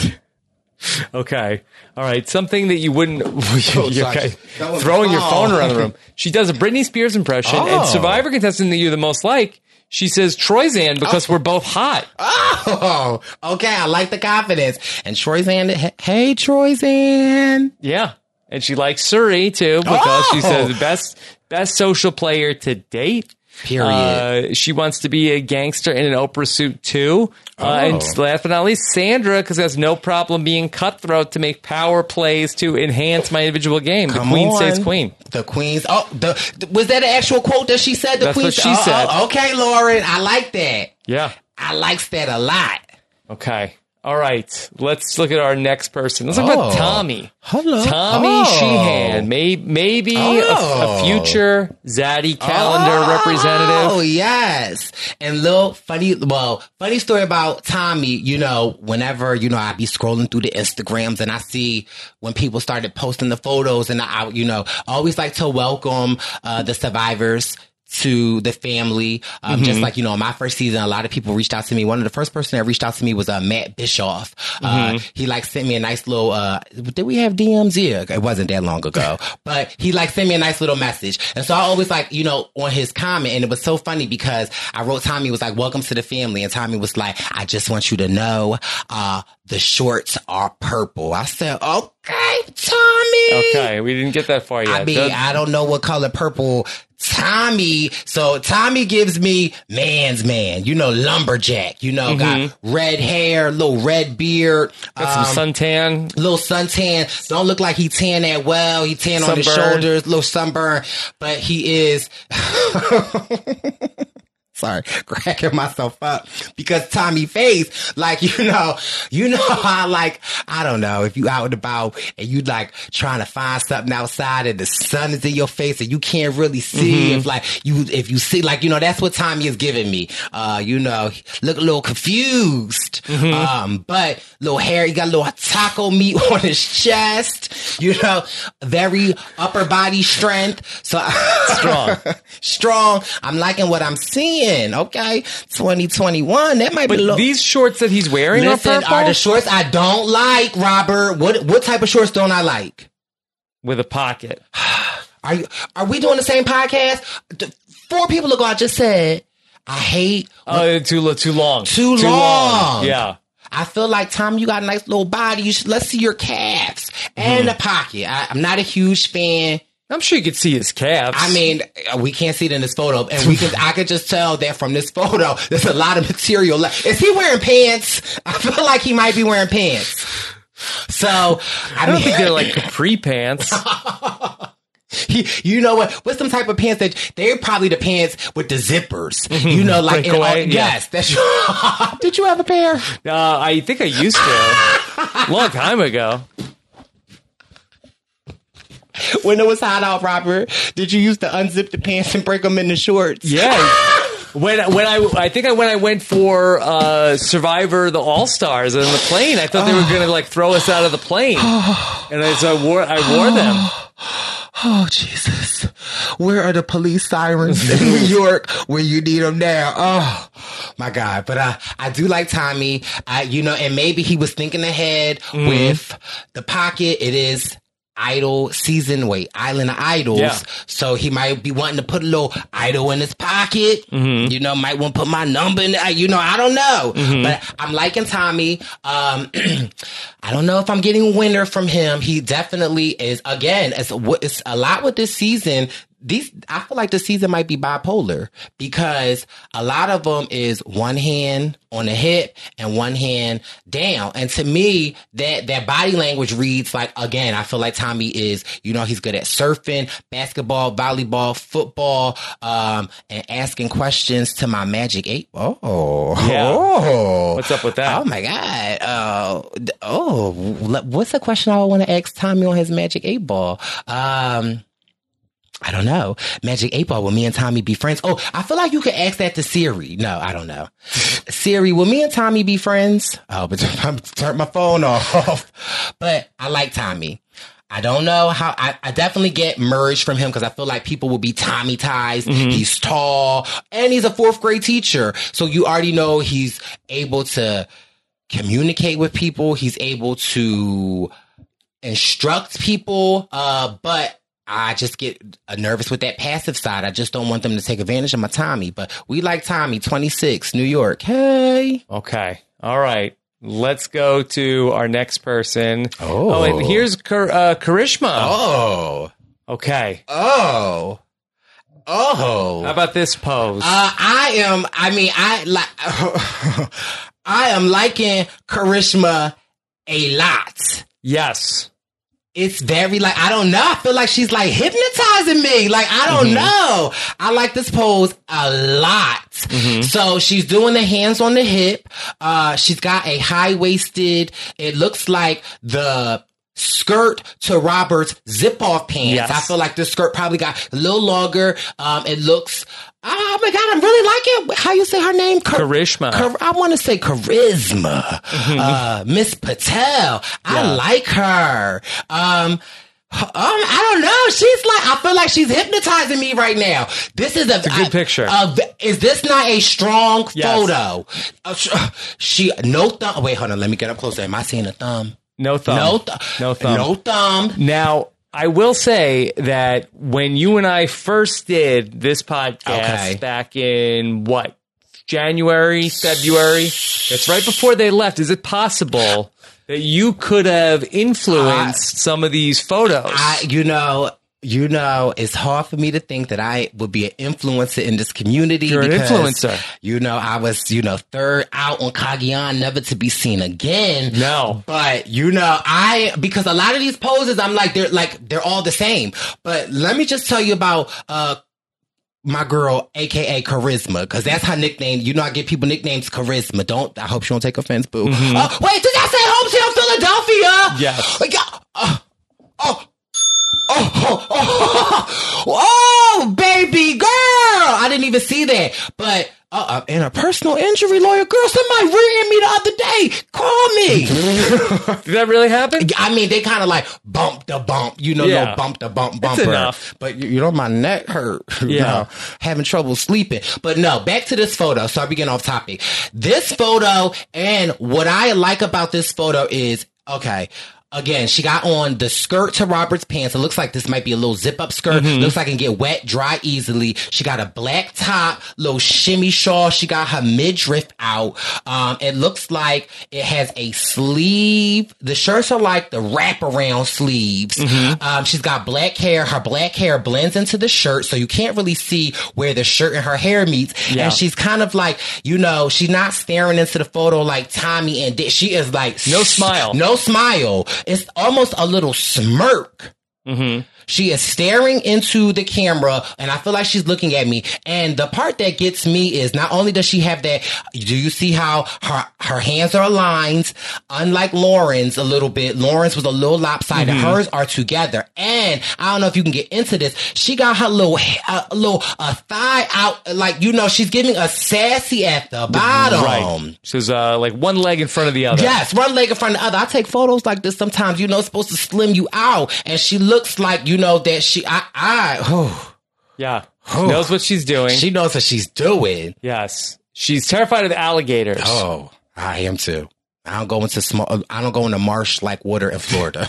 Okay. All right. Something that you wouldn't. you're sorry. okay. That was- Throwing your oh. phone around the room. She does a Britney Spears impression, Oh. and Survivor contestant that you the most like. She says Troyzan because we're both hot. Oh, okay. I like the confidence. And Troyzan, hey, Troyzan. Yeah. And she likes Suri too because she Oh. says best best social player to date. Period. Uh, she wants to be a gangster in an Oprah suit too. Uh, Oh. and last but not least, Sandra, because has no problem being cutthroat to make power plays to enhance my individual game. The Come queen on. stays queen. The queen's. Oh, the was that an actual quote that she said? The That's queen. what she oh, said. oh, okay, Lauren. I like that. Yeah. I likes that a lot. Okay. All right. Let's look at our next person. Let's talk about Oh. Tommy. Hello. Tommy Oh. Sheehan. May, maybe a, Oh. a future Zaddy calendar Oh, representative. yes. And little funny, well, funny story about Tommy, you know, whenever, you know, I be scrolling through the Instagrams and I see when people started posting the photos and I, you know, always like to welcome uh, the survivors to the family. Um, mm-hmm. Just like, you know, in my first season, a lot of people reached out to me. One of the first person that reached out to me was uh, Matt Bischoff. Uh, mm-hmm. He like sent me a nice little, uh, did we have D Ms? Yeah, it wasn't that long ago, but he like sent me a nice little message. And so I always like, you know, on his comment, and it was so funny because I wrote, Tommy was like, welcome to the family. And Tommy was like, I just want you to know, uh, the shorts are purple. I said, okay, Tommy. Okay, we didn't get that far yet. I mean, That's- I don't know what color purple Tommy. So Tommy gives me man's man, you know, lumberjack, you know, mm-hmm. got red hair, little red beard. Got um, some suntan. Little suntan. Don't look like he tan that well. He tan sunburn. On his shoulders, little sunburn, but he is... Sorry, cracking myself up because Tommy face, like, you know, you know how, like, I don't know, if you out and about and you like trying to find something outside and the sun is in your face and you can't really see mm-hmm. if like you, if you see, like, you know, that's what Tommy is giving me. Uh, you know, look a little confused. Mm-hmm. Um, but little hair, he got a little taco meat on his chest, you know, very upper body strength. So strong, strong. I'm liking what I'm seeing. Okay, twenty twenty-one. That might but be. But these shorts that he's wearing listen, are purple. Are the shorts I don't like, Robert? What what type of shorts don't I like? With a pocket. Are you? Are we doing the same podcast? Four people ago, I just said I hate. Oh, uh, too too long. Too, too long. long. Yeah. I feel like, Tom, you got a nice little body. You should let's see your calves and mm. the pocket. I, I'm not a huge fan. I'm sure you could see his calves. I mean, we can't see it in this photo, and we can. I could just tell that from this photo, there's a lot of material left. Is he wearing pants? I feel like he might be wearing pants. So I, I don't mean, think they're like capri pants. He, you know what? What's some type of pants that they're probably the pants with the zippers? You know, like in, away, uh, yes. That's your, did you have a pair? Uh, I think I used to, long time ago. When it was hot out, Robert, did you used to unzip the pants and break them into shorts? Yeah. When when I I think I when I went for uh, Survivor the All Stars in the plane, I thought they were going to like throw us out of the plane, and I, so I wore I wore them. Oh, Jesus. Where are the police sirens in New York when you need them now? Oh, my God. But uh, I do like Tommy, I, you know, and maybe he was thinking ahead mm-hmm. with the pocket. It is Idol season, wait, Island of Idols. Yeah. So he might be wanting to put a little idol in his pocket. Mm-hmm. You know, might want to put my number in there. You know, I don't know. Mm-hmm. But I'm liking Tommy. Um, I don't know if I'm getting winner from him. He definitely is. Again, it's, it's a lot with this season. These, I feel like the season might be bipolar because a lot of them is one hand on the hip and one hand down. And to me, that, that body language reads like, again, I feel like Tommy is, you know, he's good at surfing, basketball, volleyball, football, um, and asking questions to my Magic Eight. Oh, yeah. Oh. What's up with that? Oh my God. Uh, oh, what's the question I want to ask Tommy on his Magic Eight Ball? Um, I don't know. Magic eight Ball, will me and Tommy be friends? Oh, I feel like you could ask that to Siri. No, I don't know. Siri, will me and Tommy be friends? Oh, but I'm turn my phone off. But I like Tommy. I don't know how, I, I definitely get merged from him because I feel like people will be Tommy-tized. Mm-hmm. He's tall and he's a fourth grade teacher. So you already know he's able to communicate with people. He's able to instruct people. Uh, but I just get nervous with that passive side. I just don't want them to take advantage of my Tommy. But we like Tommy, twenty-six, New York. Hey. Okay. All right. Let's go to our next person. Oh. Oh, and here's Kar- uh, Karishma. Oh. Okay. Oh. Oh. How about this pose? Uh, I am, I mean, I like, I am liking Karishma a lot. Yes. It's very like, I don't know. I feel like she's like hypnotizing me. Like, I don't mm-hmm. know. I like this pose a lot. Mm-hmm. So she's doing the hands on the hip. Uh, she's got a high waisted, it looks like the skirt to Robert's zip off pants. Yes. I feel like this skirt probably got a little longer. Um, it looks, oh my God, I'm really liking how you say her name. Kar- Karishma. Kar- I want to say charisma. Mm-hmm. Uh, Miss Patel. I yeah. like her. Um, Um, I don't know. She's like, I feel like she's hypnotizing me right now. This is a, it's a good I, picture. Uh, is this not a strong yes. photo? Uh, she, no thumb. Oh, wait, hold on. Let me get up closer. Am I seeing a thumb? No thumb. No, th- no thumb. No thumb. Now, I will say that when you and I first did this podcast okay. back in what? January, February? It's right before they left. Is it possible that you could have influenced uh, some of these photos? I, you know, you know, it's hard for me to think that I would be an influencer in this community. You're because, an influencer. You know, I was, you know, third out on Cagayan, never to be seen again. No. But, you know, I, because a lot of these poses, I'm like, they're like, they're all the same. But let me just tell you about, uh, my girl, A K A Charisma, because that's her nickname. You know, I give people nicknames Charisma. Don't, I hope she don't take offense, boo. Mm-hmm. Uh, wait, did I say hometown Philadelphia? Yes. Uh, oh, oh, oh, oh, oh, baby girl. I didn't even see that. But, uh, uh, in a personal injury lawyer, girl, somebody rear-ended me the other day. Call me. Did that really happen? I mean, they kind of like bump the bump, you know, yeah. no bump the bump bumper. That's enough. But you, you know, my neck hurt. Yeah. You know, having trouble sleeping. But no, back to this photo. Sorry, we getting off topic. This photo, and what I like about this photo is, okay, again, she got on the skirt to Robert's pants. It looks like this might be a little zip-up skirt. Mm-hmm. Looks like it can get wet, dry easily. She got a black top, little shimmy shawl. She got her midriff out. Um, it looks like it has a sleeve. The shirts are like the wraparound sleeves. Mm-hmm. Um, she's got black hair. Her black hair blends into the shirt, so you can't really see where the shirt and her hair meets. Yeah. And she's kind of like, you know, she's not staring into the photo like Tommy and Dick. She is like... No smile. No smile. It's almost a little smirk. Mm-hmm. She is staring into the camera, and I feel like she's looking at me. And the part that gets me is not only does she have that, do you see how her her hands are aligned? Unlike Lauren's a little bit. Lauren's was a little lopsided. Mm-hmm. Hers are together. And I don't know if you can get into this. She got her little, uh, little uh, thigh out, like, you know, she's giving a sassy at the bottom. Right. She's uh, like one leg in front of the other. Yes, one leg in front of the other. I take photos like this sometimes. You know, it's supposed to slim you out. And she looks like, you know, that she, I, I, oh. Yeah. She knows what she's doing. She knows what she's doing. Yes. She's terrified of alligators. Oh, I am too. I don't go into small, I don't go into marsh like water in Florida.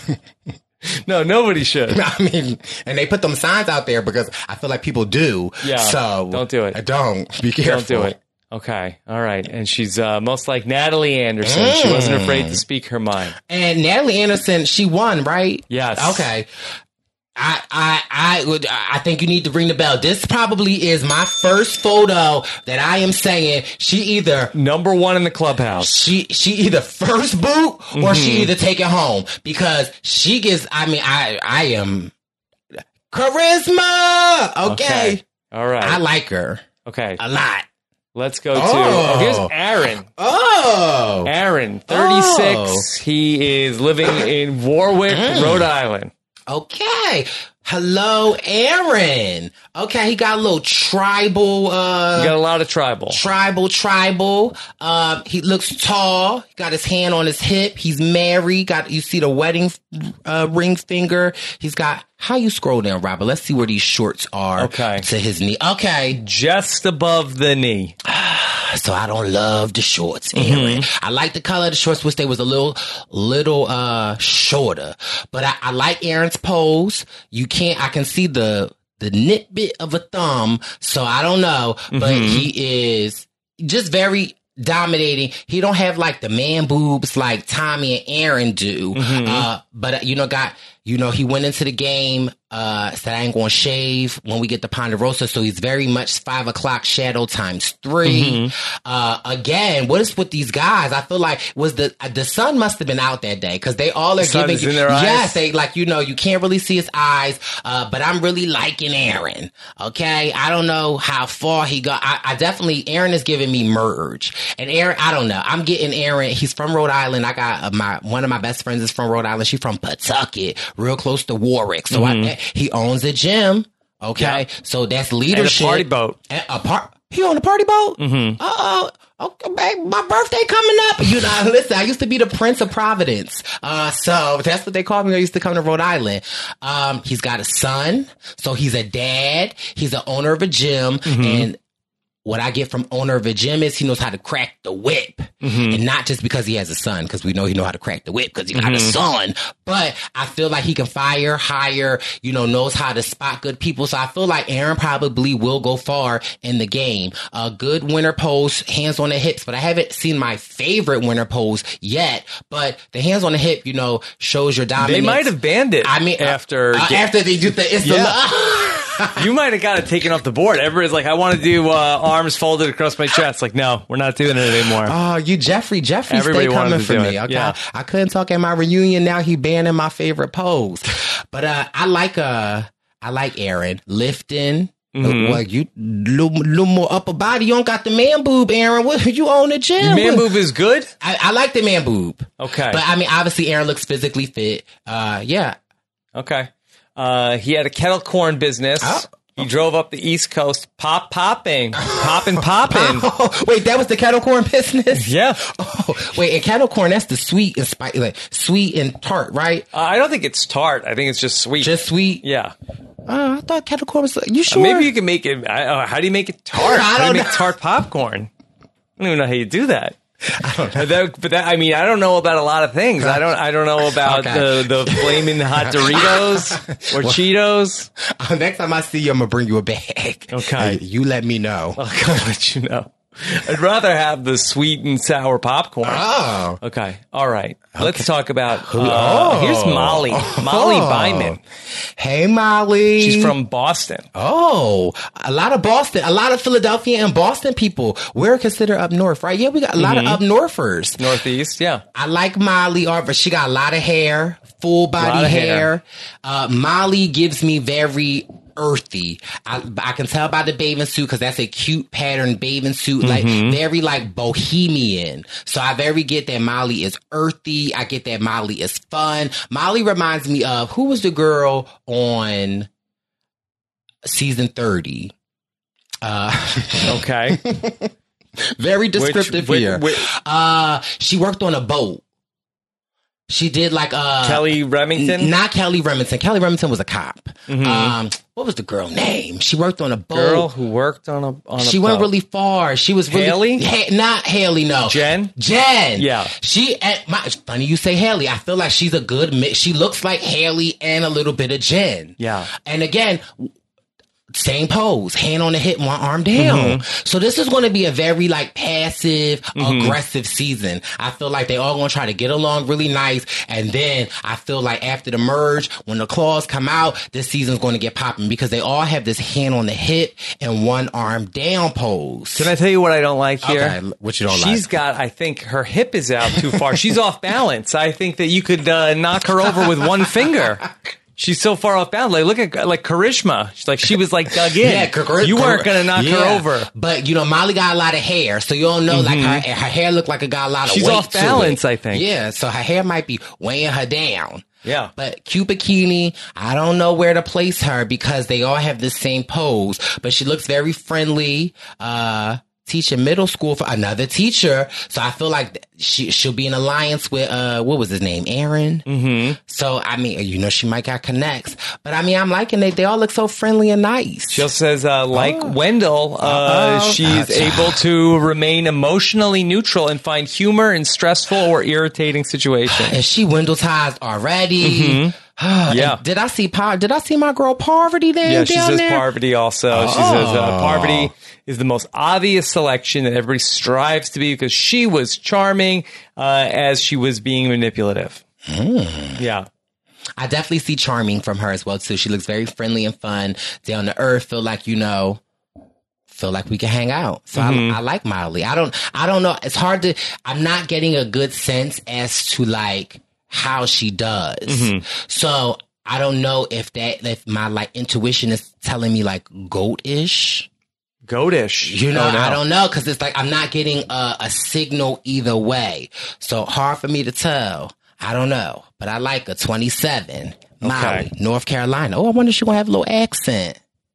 No, nobody should. I mean, and they put them signs out there because I feel like people do. Yeah. So don't do it. Don't. Be careful. Don't do it. Okay. All right. And she's uh, most like Natalie Anderson. Mm. She wasn't afraid to speak her mind. And Natalie Anderson, she won, right? Yes. Okay. I, I, I would, I think you need to ring the bell. This probably is my first photo that I am saying she either number one in the clubhouse. She, she either first boot or mm-hmm. she either take it home because she gives, I mean, I, I am Charisma. Okay. okay. All right. I like her. Okay. A lot. Let's go to, oh, here's Aaron. Oh. Aaron, thirty-six. Oh. He is living in Warwick, mm. Rhode Island. Okay. Hello, Aaron. Okay, he got a little tribal. Uh, he got a lot of tribal. Tribal, tribal. Uh, he looks tall. He got his hand on his hip. He's married. Got you see the wedding uh, ring finger. He's got. How you scroll down, Robert? Let's see where these shorts are. Okay. To his knee. Okay. Just above the knee. So I don't love the shorts, Aaron. Mm-hmm. I like the color of the shorts, wish they was a little, little, uh, shorter. But I, I like Aaron's pose. You can't, I can see the, the nitbit of a thumb. So I don't know, mm-hmm. but he is just very dominating. He don't have like the man boobs like Tommy and Aaron do. Mm-hmm. Uh, but uh, you know, got, you know, he went into the game, uh, said, I ain't gonna shave when we get to Ponderosa. So he's very much five o'clock shadow times three. Mm-hmm. Uh, again, what is with these guys? I feel like was the, uh, the sun must have been out that day because they all are the giving, in their yes, eyes. they like, you know, you can't really see his eyes. Uh, but I'm really liking Aaron. Okay. I don't know how far he got. I, I definitely, Aaron is giving me merge and Aaron, I don't know. I'm getting Aaron. He's from Rhode Island. I got uh, my, one of my best friends is from Rhode Island. She's from Pawtucket. Real close to Warwick. So mm-hmm. I, he owns a gym. Okay. Yeah. So that's leadership. And a party boat. And a par- he owned a party boat? Mm-hmm. Oh, Okay, babe, my birthday coming up. You know, listen, I used to be the Prince of Providence. Uh, so that's what they called me. I used to come to Rhode Island. Um, he's got a son. So he's a dad. He's the owner of a gym. Mm-hmm. And what I get from owner of a gym is he knows how to crack the whip. Mm-hmm. And not just because he has a son, because we know he know how to crack the whip because he got mm-hmm. a son. But I feel like he can fire, hire, you know, knows how to spot good people. So I feel like Aaron probably will go far in the game. A good winner pose, hands on the hips. But I haven't seen my favorite winner pose yet. But the hands on the hip, you know, shows your dominance. They might have banned it. I mean, after uh, after they do the it's yeah. the You might have got it taken off the board. Everybody's like, I want to do uh, arms folded across my chest. Like, no, we're not doing it anymore. Oh, you Jeffrey. Jeffrey Everybody stay coming for me. it. Okay. Yeah. I couldn't talk at my reunion. Now he banning my favorite pose. But uh, I like uh, I like Aaron. Lifting. Mm-hmm. Well, you little, little more upper body. You don't got the man boob, Aaron. What you own the gym? Man boob is good? I, I like the man boob. Okay. But I mean, obviously Aaron looks physically fit. Uh, yeah. Okay. Uh, he had a kettle corn business. Oh. He drove up the East Coast, pop popping, popping popping. Oh, wait, that was the kettle corn business? Yeah. Oh, wait, and kettle corn, that's the sweet and spicy, like sweet and tart, right? Uh, I don't think it's tart. I think it's just sweet. Just sweet? Yeah. Oh, I thought kettle corn was. You sure? Uh, maybe you can make it. I, uh, how do you make it tart? I how don't do you know. make tart popcorn? I don't even know how you do that. I don't know. That, but that, I mean, I don't know about a lot of things. I don't. I don't know about Okay. the the flaming hot Doritos or Cheetos. Uh, next time I see you, I'm gonna bring you a bag. Okay. Uh, you let me know. I'll let you know. I'd rather have the sweet and sour popcorn. Oh. Okay. All right. Okay. Let's talk about. Uh, oh. Here's Molly. Molly Oh. Byman. Hey, Molly. She's from Boston. Oh, a lot of Boston, a lot of Philadelphia and Boston people. We're considered up north, right? Yeah, we got a lot Mm-hmm. of up northers. Northeast. Yeah. I like Molly, but she got a lot of hair, full body of hair. hair. Uh, Molly gives me very earthy. I, I can tell by the bathing suit because that's a cute pattern bathing suit, like Mm-hmm. very like bohemian. So I very get that Molly is earthy. I get that Molly is fun. Molly reminds me of who was the girl on season thirty? Uh, Okay. very descriptive Which- here. which- uh, she worked on a boat. She did like uh Kelly Remington. N- not Kelly Remington. Kelly Remington was a cop. Mhm. Um, what was the girl name? She worked on a boat. Girl who worked on a on a she went boat. really far. She was really Haley? Ha- not Haley. No, Jen? Jen. Yeah. She. At my, it's funny you say Haley. I feel like she's a good mix. She looks like Haley and a little bit of Jen. Yeah. And again, same pose, hand on the hip, one arm down. Mm-hmm. So this is going to be a very like passive, Mm-hmm. aggressive season. I feel like they all going to try to get along really nice. And then I feel like after the merge, when the claws come out, this season's going to get popping because they all have this hand on the hip and one arm down pose. Can I tell you what I don't like here? Okay, what you don't She's like? got, I think, her hip is out too far. She's off balance. I think that you could uh, knock her over with one finger. She's so far off balance. Like, look at like Karishma. She's like she was like dug in. Yeah, Kar- you weren't gonna knock yeah. her over. But you know, Molly got a lot of hair, so you don't know. Like her, her hair looked like it got a lot of She's weight off to balance, it. I think. Yeah, so her hair might be weighing her down. Yeah. But cute bikini, I don't know where to place her because they all have the same pose. But she looks very friendly. Uh, teaching middle school for another teacher. So I feel like she, she'll be in alliance with, uh, what was his name? Aaron. Mm-hmm. So, I mean, you know, she might got connects. But I mean, I'm liking it. They all look so friendly and nice. She also says, uh, like Oh. Wendell, uh, Uh-oh. she's Uh, able to remain emotionally neutral and find humor in stressful or irritating situations. And she Wendell-tized already. Yeah. And did I see Pa- Did I see my girl Parvati there? Yeah, she down says there? Parvati also. She says uh, Parvati is the most obvious selection that everybody strives to be because she was charming uh, as she was being manipulative. Mm. Yeah. I definitely see charming from her as well too. She looks very friendly and fun, down to earth. Feel like you know, feel like we can hang out. So Mm-hmm. I, I like Molly. I don't. I don't know. It's hard to. I'm not getting a good sense as to like how she does. Mm-hmm. So I don't know if that if my like intuition is telling me like goat-ish. Goatish. You know, Oh, no. I don't know because it's like I'm not getting a, a signal either way. So hard for me to tell. I don't know, but I like a twenty-seven. Molly, Okay. North Carolina. Oh, I wonder if she's gonna have a little accent.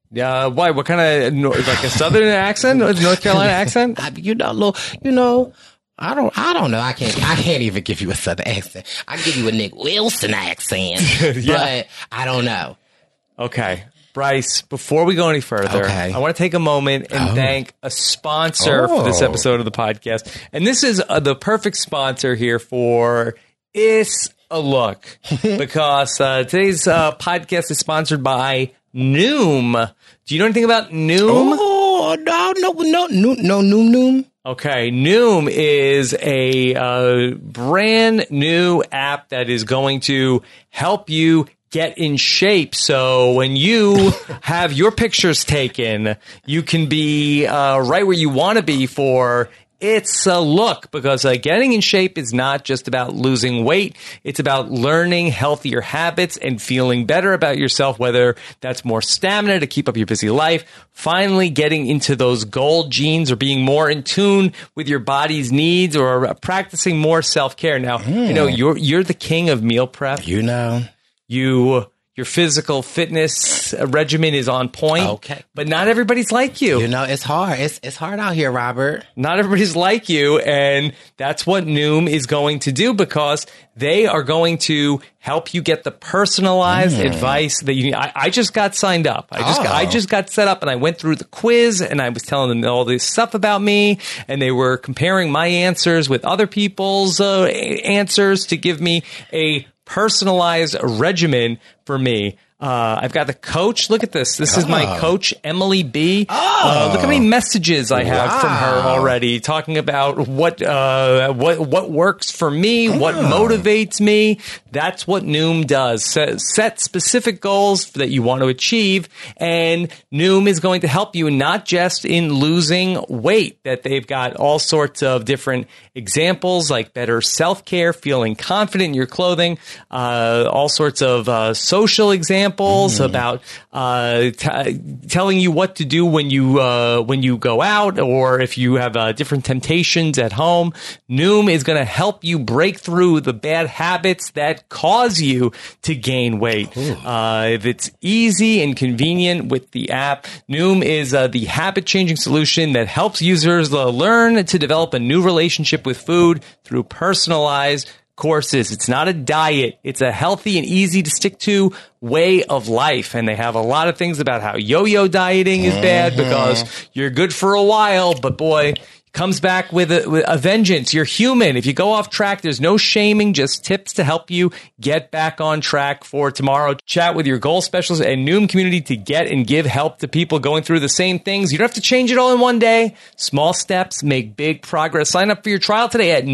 Yeah, why? What kind of like a Southern accent, North Carolina accent? I, you know, little, you know. I don't. I don't know. I can't. I can't even give you a Southern accent. I give you a Nick Wilson accent, yeah. But I don't know. Okay, Bryce. Before we go any further, okay. I want to take a moment and oh. thank a sponsor oh. for this episode of the podcast, and this is uh, the perfect sponsor here for It's a Look because uh, today's uh, podcast is sponsored by Noom. Do you know anything about Noom? Oh no, no, no, no, no, Noom, Noom. Okay, Noom is a uh, brand new app that is going to help you get in shape. So when you have your pictures taken, you can be uh, right where you want to be for It's a Look, because uh, getting in shape is not just about losing weight. It's about learning healthier habits and feeling better about yourself, whether that's more stamina to keep up your busy life, finally getting into those gold genes, or being more in tune with your body's needs, or practicing more self-care. Now, mm. you know, you're you're the king of meal prep. You know. You... Your physical fitness regimen is on point, okay, but not everybody's like you. You know, it's hard. It's it's hard out here, Robert. Not everybody's like you, and that's what Noom is going to do, because they are going to help you get the personalized mm. advice that you need. I, I just got signed up. I just oh. got, I just got set up, and I went through the quiz, and I was telling them all this stuff about me, and they were comparing my answers with other people's uh, answers to give me a personalized regimen for me. Uh, I've got the coach. Look at this. This oh. is my coach, Emily B. Oh. Uh, look how many messages I have wow. from her already, talking about what uh, what what works for me, oh. what motivates me. That's what Noom does. Set, set specific goals that you want to achieve, and Noom is going to help you not just in losing weight. That they've got all sorts of different examples, like better self-care, feeling confident in your clothing, uh, all sorts of uh, social examples. Mm. About uh, t- telling you what to do when you uh, when you go out, or if you have uh, different temptations at home. Noom is going to help you break through the bad habits that cause you to gain weight. Uh, if it's easy and convenient with the app, Noom is uh, the habit-changing solution that helps users uh, learn to develop a new relationship with food through personalized courses. It's not a diet. It's a healthy and easy to stick to way of life. And they have a lot of things about how yo-yo dieting is bad because you're good for a while, but boy, comes back with a, with a vengeance. You're human. If you go off track, there's no shaming, just tips to help you get back on track for tomorrow. Chat with your goal specialist and Noom community to get and give help to people going through the same things. You don't have to change it all in one day. Small steps make big progress. Sign up for your trial today at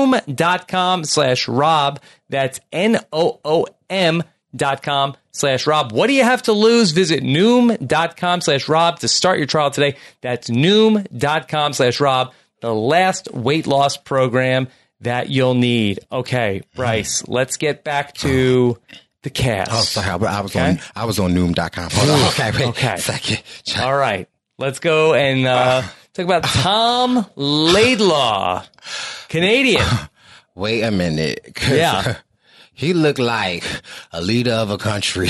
Noom.com slash Rob. That's N O O M dot com slash Rob. What do you have to lose? Visit Noom.com slash Rob to start your trial today. That's Noom.com slash Rob, the last weight loss program that you'll need. Okay, Bryce, let's get back to the cast. Oh, sorry. I was okay? on I was on Noom dot com. Hold on. Okay, wait okay. a second. All right. Let's go and uh, talk about Tom Laidlaw, Canadian. Wait a minute. Yeah. He looked like a leader of a country.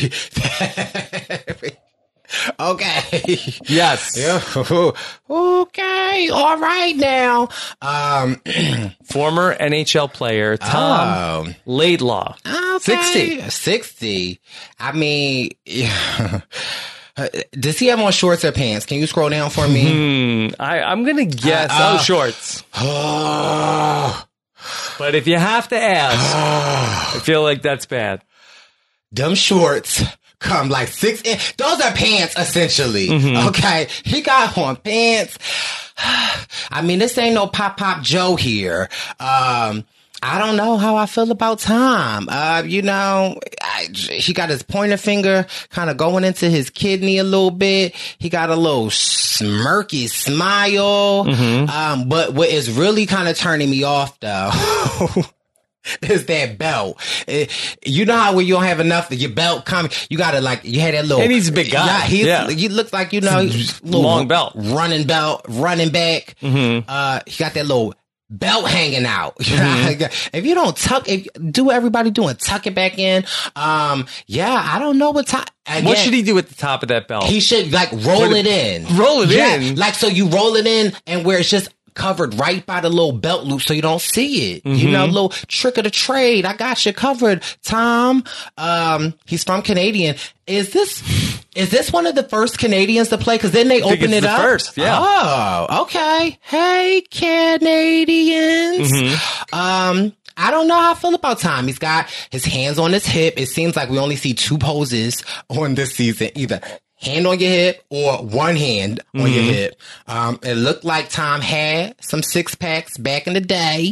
Okay. Yes. Yeah. Okay. All right now. Um, Former N H L player Tom um, Laidlaw. Okay. sixty. sixty. I mean, yeah. Uh, does he have on shorts or pants? Can you scroll down for me? Hmm. I, I'm going to guess. Uh, uh, oh, shorts. Oh. But if you have to ask, I feel like that's bad. Them shorts come like six inch. Those are pants, essentially. Mm-hmm. Okay. He got on pants. I mean, this ain't no Pop Pop Joe here. Um, I don't know how I feel about Tom. Uh, you know, I, he got his pointer finger kind of going into his kidney a little bit. He got a little smirky smile. Mm-hmm. Um, but what is really kind of turning me off, though, is that belt. It, you know how when you don't have enough of your belt coming, you got to like, you had that little. And he's a big guy. Yeah, he's, yeah. He looks like, you know, long belt. Running belt, running back. Mm-hmm. Uh, he got that little belt hanging out. Mm-hmm. If you don't tuck, if, do what everybody doing, tuck it back in. Um, yeah, I don't know what time. What should he do at the top of that belt? He should like roll it in. Roll it yeah, in? Like, so you roll it in and where it's just covered right by the little belt loop so you don't see it. Mm-hmm. You know, little trick of the trade. I got you covered, Tom. Um, he's from Canadian. Is this is this one of the first Canadians to play? Because then they open it the up. First, yeah. Oh, okay. Hey, Canadians. Mm-hmm. Um, I don't know how I feel about Tom. He's got his hands on his hip. It seems like we only see two poses on this season, either hand on your hip or one hand on mm-hmm. your hip. Um, it looked like Tom had some six packs back in the day.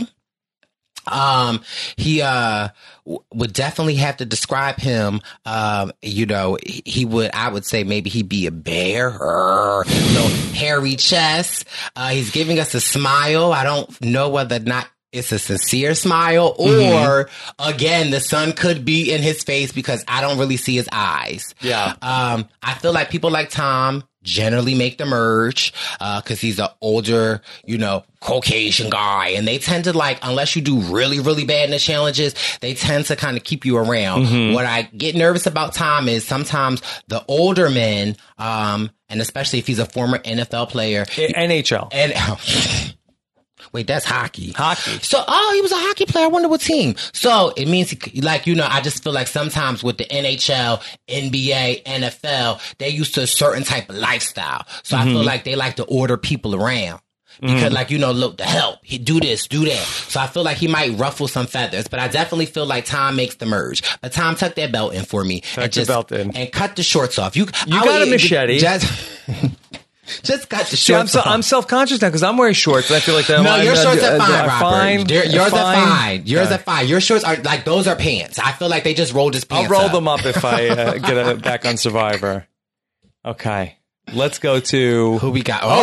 Um, he, uh, w- would definitely have to describe him. Um, you know, he, he would, I would say maybe he'd be a bear, or little hairy chest. Uh, he's giving us a smile. I don't know whether or not it's a sincere smile or mm-hmm. again, the sun could be in his face because I don't really see his eyes. Yeah. Um, I feel like people like Tom generally make the merge, uh, cause he's an older, you know, Caucasian guy. And they tend to like, unless you do really, really bad in the challenges, they tend to kind of keep you around. Mm-hmm. What I get nervous about Tom is sometimes the older men, um, and especially if he's a former N F L player. N H L. And, wait, that's hockey. Hockey. So, oh, he was a hockey player. I wonder what team. So it means, he, like, you know, I just feel like sometimes with the N H L, N B A, N F L, they're used to a certain type of lifestyle. So mm-hmm. I feel like they like to order people around. Because, mm-hmm. like, you know, look, the help, he do this, do that. So I feel like he might ruffle some feathers, but I definitely feel like Tom makes the merge. But Tom, tuck that belt in for me. Tuck and the just, belt in. And cut the shorts off. You, you got a machete. Just, just cut the shorts See, I'm, so, off. I'm self-conscious now because I'm wearing shorts. And I feel like that. No, I'm, your shorts uh, are fine, uh, Robert. Fine. They're, yours fine. are fine. Yours okay. are fine. Your shorts are like, those are pants. I feel like they just rolled his pants I'll roll up. them up if I uh, get a, back on Survivor. Okay. Let's go to who we got. Oh,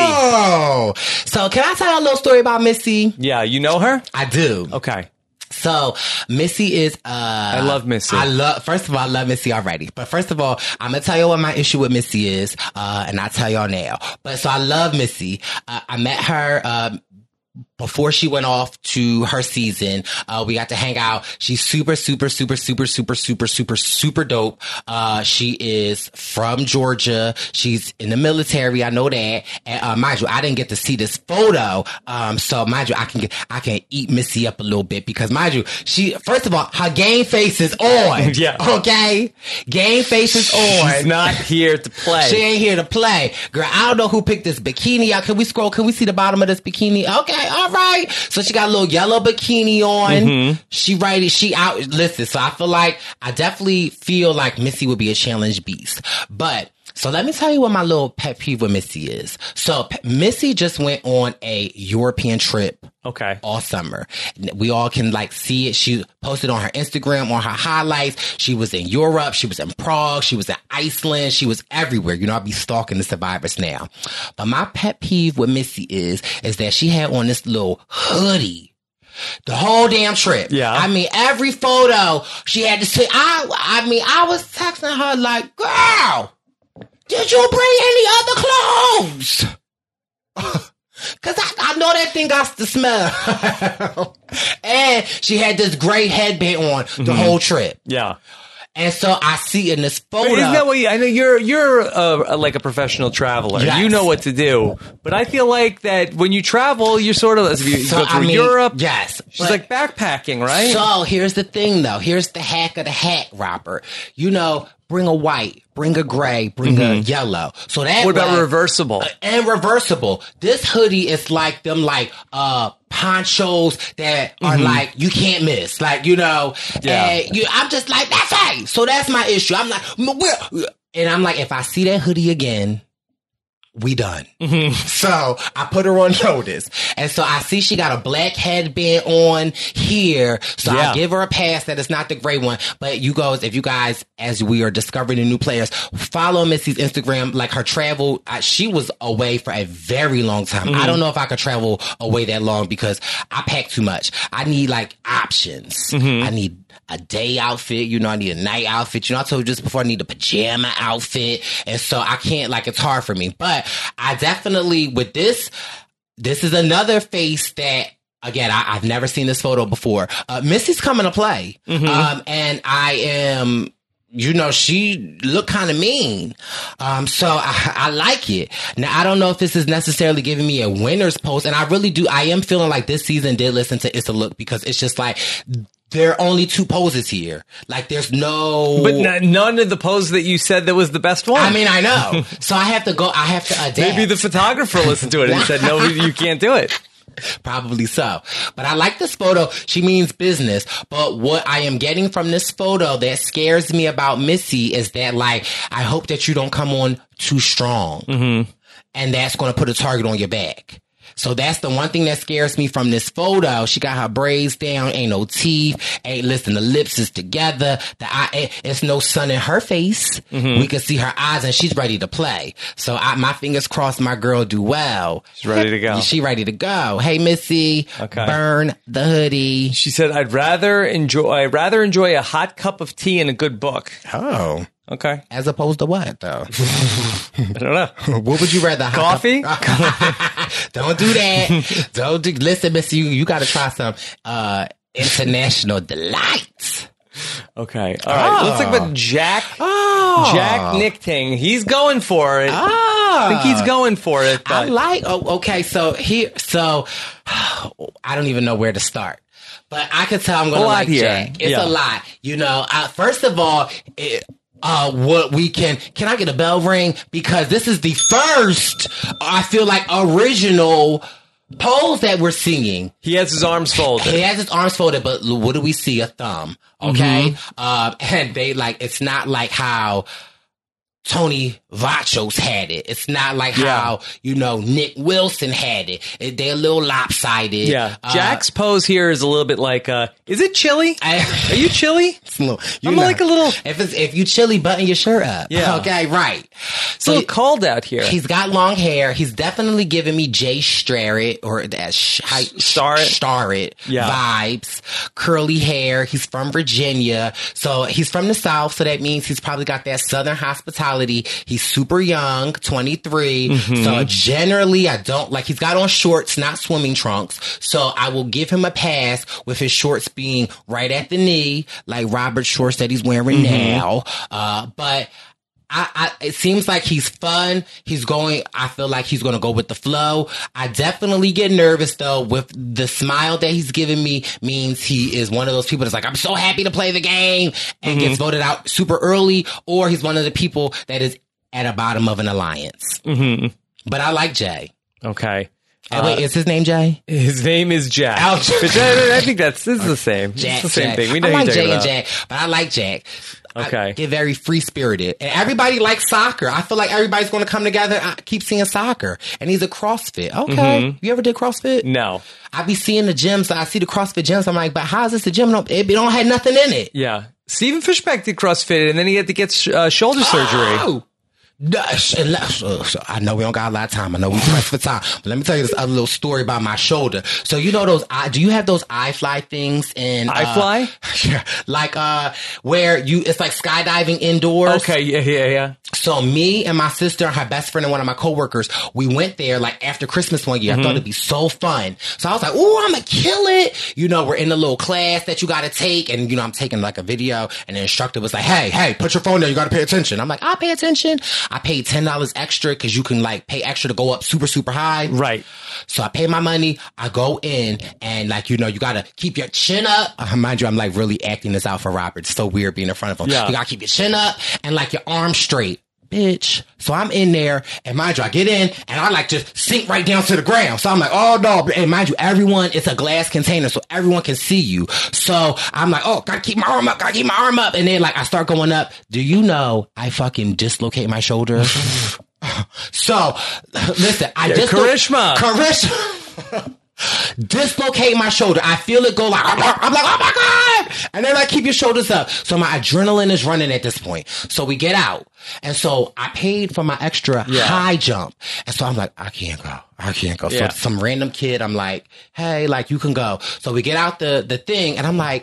oh, Missy. So can I tell you a little story about Missy? Yeah, you know her? I do. Okay. So Missy is uh I love Missy. I love first of all, I love Missy already. But first of all, I'm gonna tell you what my issue with Missy is, uh, and I'll tell y'all now. But so I love Missy. Uh, I met her um before she went off to her season. Uh, we got to hang out. She's super, super, super, super, super, super, super, super dope. Uh, she is from Georgia. She's in the military. I know that. And, uh, mind you, I didn't get to see this photo. Um, so mind you, I can get, I can eat Missy up a little bit because mind you, she, first of all, her game face is on. Yeah. Okay. Game face is on. She's not here to play. She ain't here to play. Girl, I don't know who picked this bikini out. Can we scroll? Can we see the bottom of this bikini? Okay. All right. So she got a little yellow bikini on. Mm-hmm. She right. She out. Listen. So I feel like I definitely feel like Missy would be a challenge beast. But so let me tell you what my little pet peeve with Missy is. So P- Missy just went on a European trip. Okay. All summer. We all can like see it. She posted on her Instagram, on her highlights. She was in Europe. She was in Prague. She was in Iceland. She was everywhere. You know, I'll be stalking the survivors now. But my pet peeve with Missy is, is that she had on this little hoodie the whole damn trip. Yeah. I mean, every photo she had to say, I, I mean, I was texting her like, girl, did you bring any other clothes? Cause I, I know that thing got to smell. And she had this gray headband on the mm-hmm. whole trip. Yeah. And so I see in this photo. But isn't that what you, I know you're you're a, a, like a professional traveler. Yes. You know what to do. But I feel like that when you travel, you're sort of as you so, go through I mean, Europe. Yes, she's like backpacking, right? So here's the thing, though. Here's the hack of the hat, Robert. You know, bring a white, bring a gray, bring mm-hmm. a yellow. So that what about way, reversible? Uh, and reversible. This hoodie is like them, like uh ponchos that are mm-hmm. like you can't miss, like you know. Yeah. And you, I'm just like that's right. So that's my issue. I'm like, we're, and I'm like, if I see that hoodie again, we done. Mm-hmm. So I put her on notice. And so I see she got a black headband on here. So yeah. I give her a pass that it's not the gray one. But you guys, if you guys, as we are discovering the new players, follow Missy's Instagram, like her travel. I, she was away for a very long time. Mm-hmm. I don't know if I could travel away that long because I pack too much. I need like options. Mm-hmm. I need a day outfit, you know, I need a night outfit. You know, I told you just before I need a pajama outfit. And so I can't, like, it's hard for me. But I definitely, with this, this is another face that again, I, I've never seen this photo before. Uh, Missy's coming to play. Mm-hmm. Um, and I am, you know, she looked kind of mean. Um, so I, I like it. Now, I don't know if this is necessarily giving me a winner's post. And I really do. I am feeling like this season did listen to It's a Look, because it's just like, there are only two poses here. Like, there's no... But n- none of the pose that you said that was the best one. I mean, I know. So I have to go... I have to adapt. Maybe the photographer listened to it and said, no, you can't do it. Probably so. But I like this photo. She means business. But what I am getting from this photo that scares me about Missy is that, like, I hope that you don't come on too strong. Mm-hmm. And that's going to put a target on your back. So that's the one thing that scares me from this photo. She got her braids down, ain't no teeth, ain't, listen, the lips is together, the eye, it's no sun in her face. Mm-hmm. We can see her eyes and she's ready to play. So I, my fingers crossed my girl do well. She's ready to go. She ready to go. Hey, Missy, okay. Burn the hoodie. She said, I'd rather enjoy, I'd rather enjoy a hot cup of tea and a good book. Oh. Okay. As opposed to what, though? I don't know. What would you rather? Coffee? Don't do that. Don't do. Listen, Missy, you, you got to try some uh, international delights. Okay. All right. Oh. Let's talk about Jack. Oh. Jack Nichting. He's going for it. Oh. I think he's going for it. But. I like. Oh, okay. So here. So I don't even know where to start. But I could tell I'm going to like here. Jack. It's yeah. a lot. You know, uh, first of all, it, Uh, what we can, can I get a bell ring? Because this is the first, I feel like, original pose that we're seeing. He has his arms folded. He has his arms folded, but what do we see? A thumb. Okay. Mm-hmm. Um, and they like, it's not like how Tony Vachos had it. It's not like yeah. how, you know, Nick Wilson had it. it they're a little lopsided. Yeah. Uh, Jack's pose here is a little bit like, uh, is it chilly? I, Are you chilly? It's a little, you I'm know, like a little. If it's, if you chilly, button your shirt up. Yeah. Okay, right. It's a little cold out here. He's got long hair. He's definitely giving me Jay Starrett or that sh- Starrett. Starrett yeah. vibes. Curly hair. He's from Virginia. So he's from the South. So that means he's probably got that Southern hospitality. He's super young, twenty-three. Mm-hmm. So generally, I don't like, he's got on shorts, not swimming trunks. So I will give him a pass with his shorts being right at the knee, like Robert's shorts that he's wearing mm-hmm. now. Uh, but I, I, it seems like he's fun. He's going, I feel like he's going to go with the flow. I definitely get nervous though with the smile that he's giving me means he is one of those people that's like, I'm so happy to play the game and mm-hmm. gets voted out super early, or he's one of the people that is at the bottom of an alliance. Mm-hmm. But I like Jay. Okay. Uh, wait, is his name Jay? His name is Jack. Oh, but I, I think that's this is the same. Jack, it's the same Jack. thing. We know I like you're Jay and about. Jack, but I like Jack. Okay. I get very free spirited, and everybody likes soccer. I feel like everybody's going to come together. I keep seeing soccer, and he's a CrossFit. Okay, mm-hmm. You ever did CrossFit? No. I be seeing the gyms. I see the CrossFit gyms. I'm like, but how is this a gym? It, it don't have nothing in it. Yeah. Stephen Fishbach did CrossFit, and then he had to get uh, shoulder surgery. Oh. I know we don't got a lot of time. I know we pressed for time. But let me tell you this other little story about my shoulder. So you know those, do you have those iFly things in? iFly? Uh, yeah. Like, uh, where you, it's like skydiving indoors. Okay. Yeah, yeah, yeah. So me and my sister and her best friend and one of my coworkers, we went there like after Christmas one year. Mm-hmm. I thought it'd be so fun. So I was like, "Ooh, I'm gonna kill it." You know, we're in the little class that you gotta take. And, you know, I'm taking like a video and the instructor was like, hey, hey, put your phone there. You gotta pay attention. I'm like, I'll pay attention. I paid ten dollars extra because you can like pay extra to go up super, super high. Right. So I pay my money. I go in and like, you know, you got to keep your chin up. Uh, mind you, I'm like really acting this out for Robert. It's so weird being in front of him. Yeah. You got to keep your chin up and like your arms straight. Bitch. So I'm in there and mind you, I get in and I like just sink right down to the ground. So I'm like, oh no. And mind you, everyone, it's a glass container so everyone can see you. So I'm like, oh, gotta keep my arm up, gotta keep my arm up. And then like I start going up. Do you know I fucking dislocate my shoulder? So listen, I yeah, just charisma. Charisma. Dislocate my shoulder. I feel it go like, I'm like, oh my God. And then I keep your shoulders up. So my adrenaline is running at this point. So we get out. And so I paid for my extra yeah. high jump. And so I'm like, I can't go. I can't go. Yeah. So some random kid, I'm like, hey, like you can go. So we get out the, the thing and I'm like,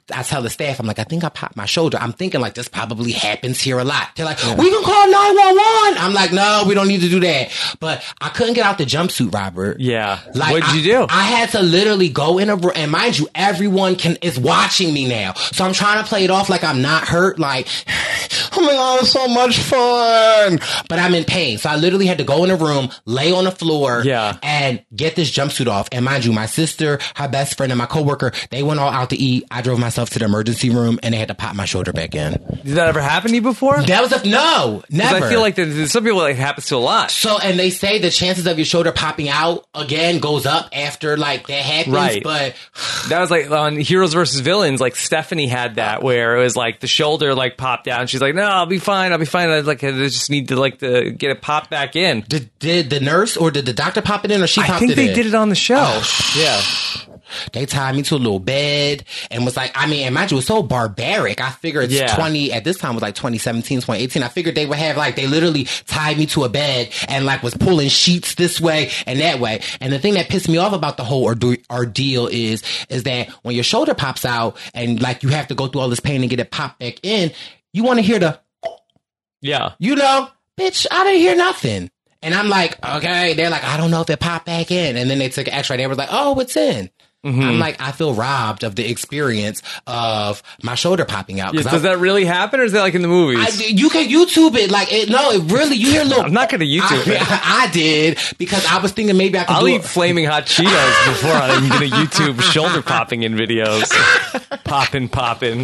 I tell the staff, I'm like, I think I popped my shoulder. I'm thinking like this probably happens here a lot. They're like, yeah. we can call nine one one. I'm like, no, we don't need to do that. But I couldn't get out the jumpsuit, Robert. Yeah. Like, what did I, you do? I had to literally go in a room, and mind you, everyone can is watching me now. So I'm trying to play it off like I'm not hurt. Like, oh my God, it's so much fun. But I'm in pain. So I literally had to go in a room, lay on the floor, yeah. and get this jumpsuit off. And mind you, my sister, her best friend, and my coworker, they went all out to eat. I drove myself to the emergency room, and they had to pop my shoulder back in. Did that ever happen to you before? That was a no, never. I feel like there's some people like it happens to a lot. So, and they say the chances of your shoulder popping out again goes up after like that happens. Right. But that was like on Heroes versus Villains. Like Stephanie had that where it was like the shoulder like popped out, and she's like, "No, I'll be fine. I'll be fine." I was like, I just need to like to get it popped back in. Did did the nurse or did the doctor pop it in, or she popped it in? I think they did it on the show. Oh, yeah. They tied me to a little bed and was like, I mean, imagine it was so barbaric. I figured it's yeah. twenty, at this time it was like twenty seventeen, twenty eighteen. I figured they would have like, they literally tied me to a bed and like was pulling sheets this way and that way. And the thing that pissed me off about the whole ordeal, ordeal is, is that when your shoulder pops out and like you have to go through all this pain and get it popped back in, you want to hear the, yeah, you know, bitch, I didn't hear nothing. And I'm like, okay. They're like, I don't know if it popped back in. And then they took an x-ray. They were like, oh, it's in. Mm-hmm. I'm like, I feel robbed of the experience of my shoulder popping out. Yes, I, does that really happen, or is that like in the movies? I, you can YouTube it. Like, it, no, it really, you hear a little. I'm not going to YouTube I, it. I, I did, because I was thinking maybe I could I'll do eat it. flaming hot Cheetos before I'm going to YouTube shoulder popping in videos. Popping, popping.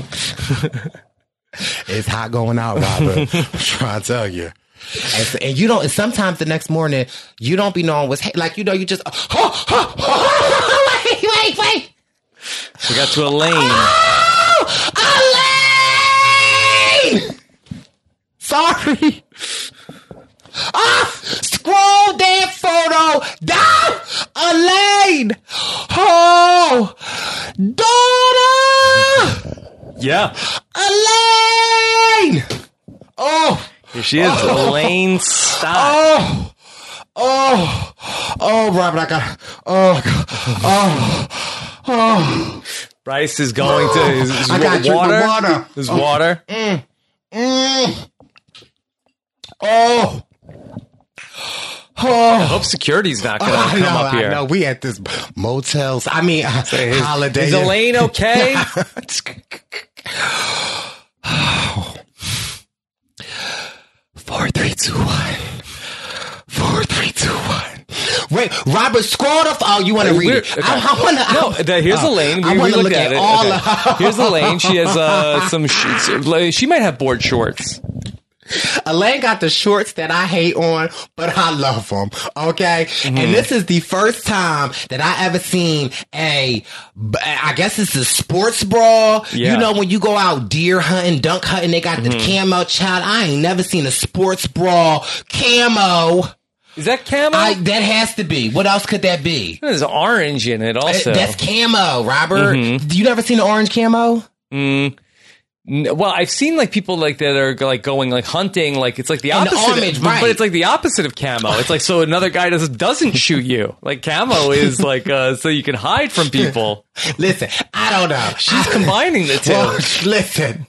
It's hot going out, Robert. I'm trying to tell you. And, and you don't, and sometimes the next morning, you don't be knowing what's, like, you know, you just, oh, oh, oh, oh, wait, wait, wait. We got to Elaine. Oh, Elaine! Sorry. Ah, scroll that photo down. Elaine. Oh, daughter. Yeah. Elaine. Oh. Here she is, oh. Elaine Stott. Oh, oh, oh, Robert, I got, oh, oh, oh. Bryce is going to his, his I got water. water. His oh. water. Mm, mm. Oh. Oh. I hope security's not going to oh, come know, up here. I know. We at this motels. I mean, uh, is, holiday. Is Elaine okay? Four, three, two, one. Four, three, two, one. Wait, Robert, scroll the. Oh, you want to read it? Okay. I, I want to. No, the, here's uh, Elaine. We, I want we to looked look at, at it. all. Okay. Of- Here's Elaine. She has uh, some. Sh- she might have board shorts. Elaine got the shorts that I hate on, but I love them. Okay. Mm-hmm. And this is the first time that I ever seen a, I guess it's a sports bra. Yeah. You know, when you go out deer hunting, duck hunting, they got mm-hmm. the camo. Child, I ain't never seen a sports bra camo. Is that camo? I, that has to be. What else could that be? There's orange in it also. That's camo, Robert. Mm-hmm. You never seen an orange camo? Mm. Well, I've seen like people like that are like going like hunting, like it's like the and opposite, the orange, but, right. but it's like the opposite of camo. It's like so another guy does doesn't shoot you. Like camo is like uh, so you can hide from people. Listen, I don't know. She's combining the two. Well, listen,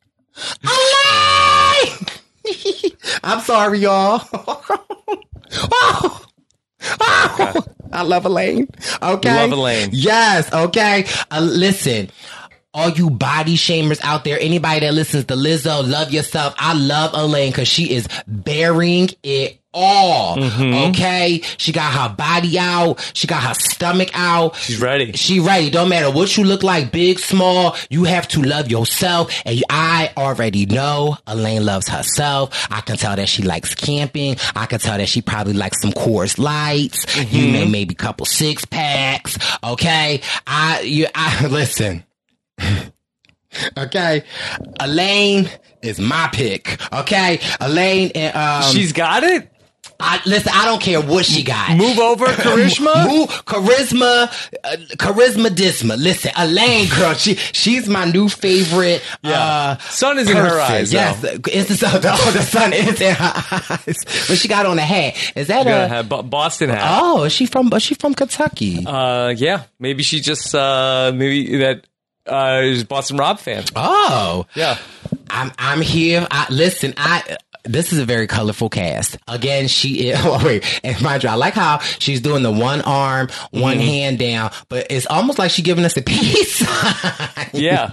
Elaine! I'm sorry, y'all. oh. Oh. Okay. I love Elaine. Okay, you love Elaine. Yes. Okay. Uh, listen. All you body shamers out there, anybody that listens to Lizzo, love yourself. I love Elaine because she is bearing it all. Mm-hmm. Okay? She got her body out. She got her stomach out. She's ready. She ready. Don't matter what you look like, big, small. You have to love yourself. And I already know Elaine loves herself. I can tell that she likes camping. I can tell that she probably likes some Coors Lights. Mm-hmm. You know, maybe a couple six packs. Okay? I, you, I, listen. Okay, Elaine is my pick. Okay, Elaine and um, she's got it. I, listen, I don't care what she got. Move over, charisma. Move, charisma, uh, charisma, disma. Listen, Elaine, girl, she she's my new favorite. Yeah. Uh, sun is person. in her eyes. Yes, though. it's the sun. Oh, the sun is in her eyes. But she got on a hat. Is that a, a hat, Boston hat? Oh, is she from? Is she from Kentucky? Uh, yeah. Maybe she just uh, maybe that. Uh, he's a Boston Rob fan. Oh, Yeah. I'm I'm here. I, listen, I. This is a very colorful cast. Again, she is. Oh, wait, and mind you, I like how she's doing the one arm, one Mm-hmm. hand down, but it's almost like she's giving us a peace sign. Yeah.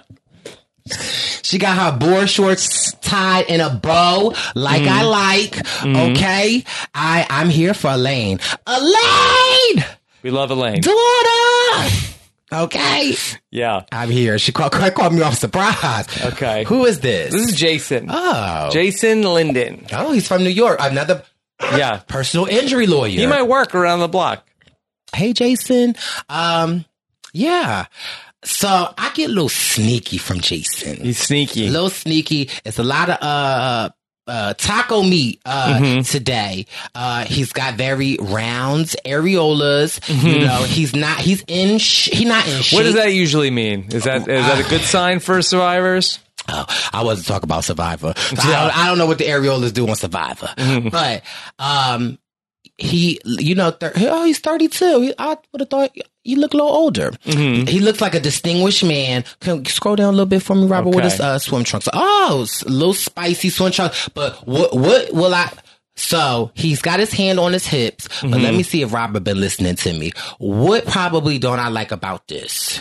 She got her board shorts tied in a bow, like Mm-hmm. I like. Okay, I I'm here for Elaine. Elaine, We love Elaine. daughter. Okay, Yeah. I'm here. She called, called me off surprise. Okay. Who is this? This is Jason. oh, Jason Linden. oh, he's from New York. Another Yeah. personal injury lawyer. He might work around the block. Hey, Jason. Um, yeah. So I get a little sneaky from Jason. He's sneaky. A little sneaky. It's a lot of uh uh taco meat uh Mm-hmm. today. Uh he's got very rounds, areolas. Mm-hmm. You know, he's not he's in sh- he not in shape. What does that usually mean? Is that is that a good sign for survivors? Oh, I wasn't talking about Survivor. I, don't, I don't know what the areolas do on Survivor. Mm-hmm. But um he, you know, thir- oh, he's thirty-two. He, I would have thought he looked a little older. Mm-hmm. He looks like a distinguished man. Can you scroll down a little bit for me, Robert? What Okay. is uh, swim trunks? Oh, s- a little spicy swim trunks. But what, what will I? So he's got his hand on his hips. But Mm-hmm. let me see if Robert been listening to me. What probably don't I like about this?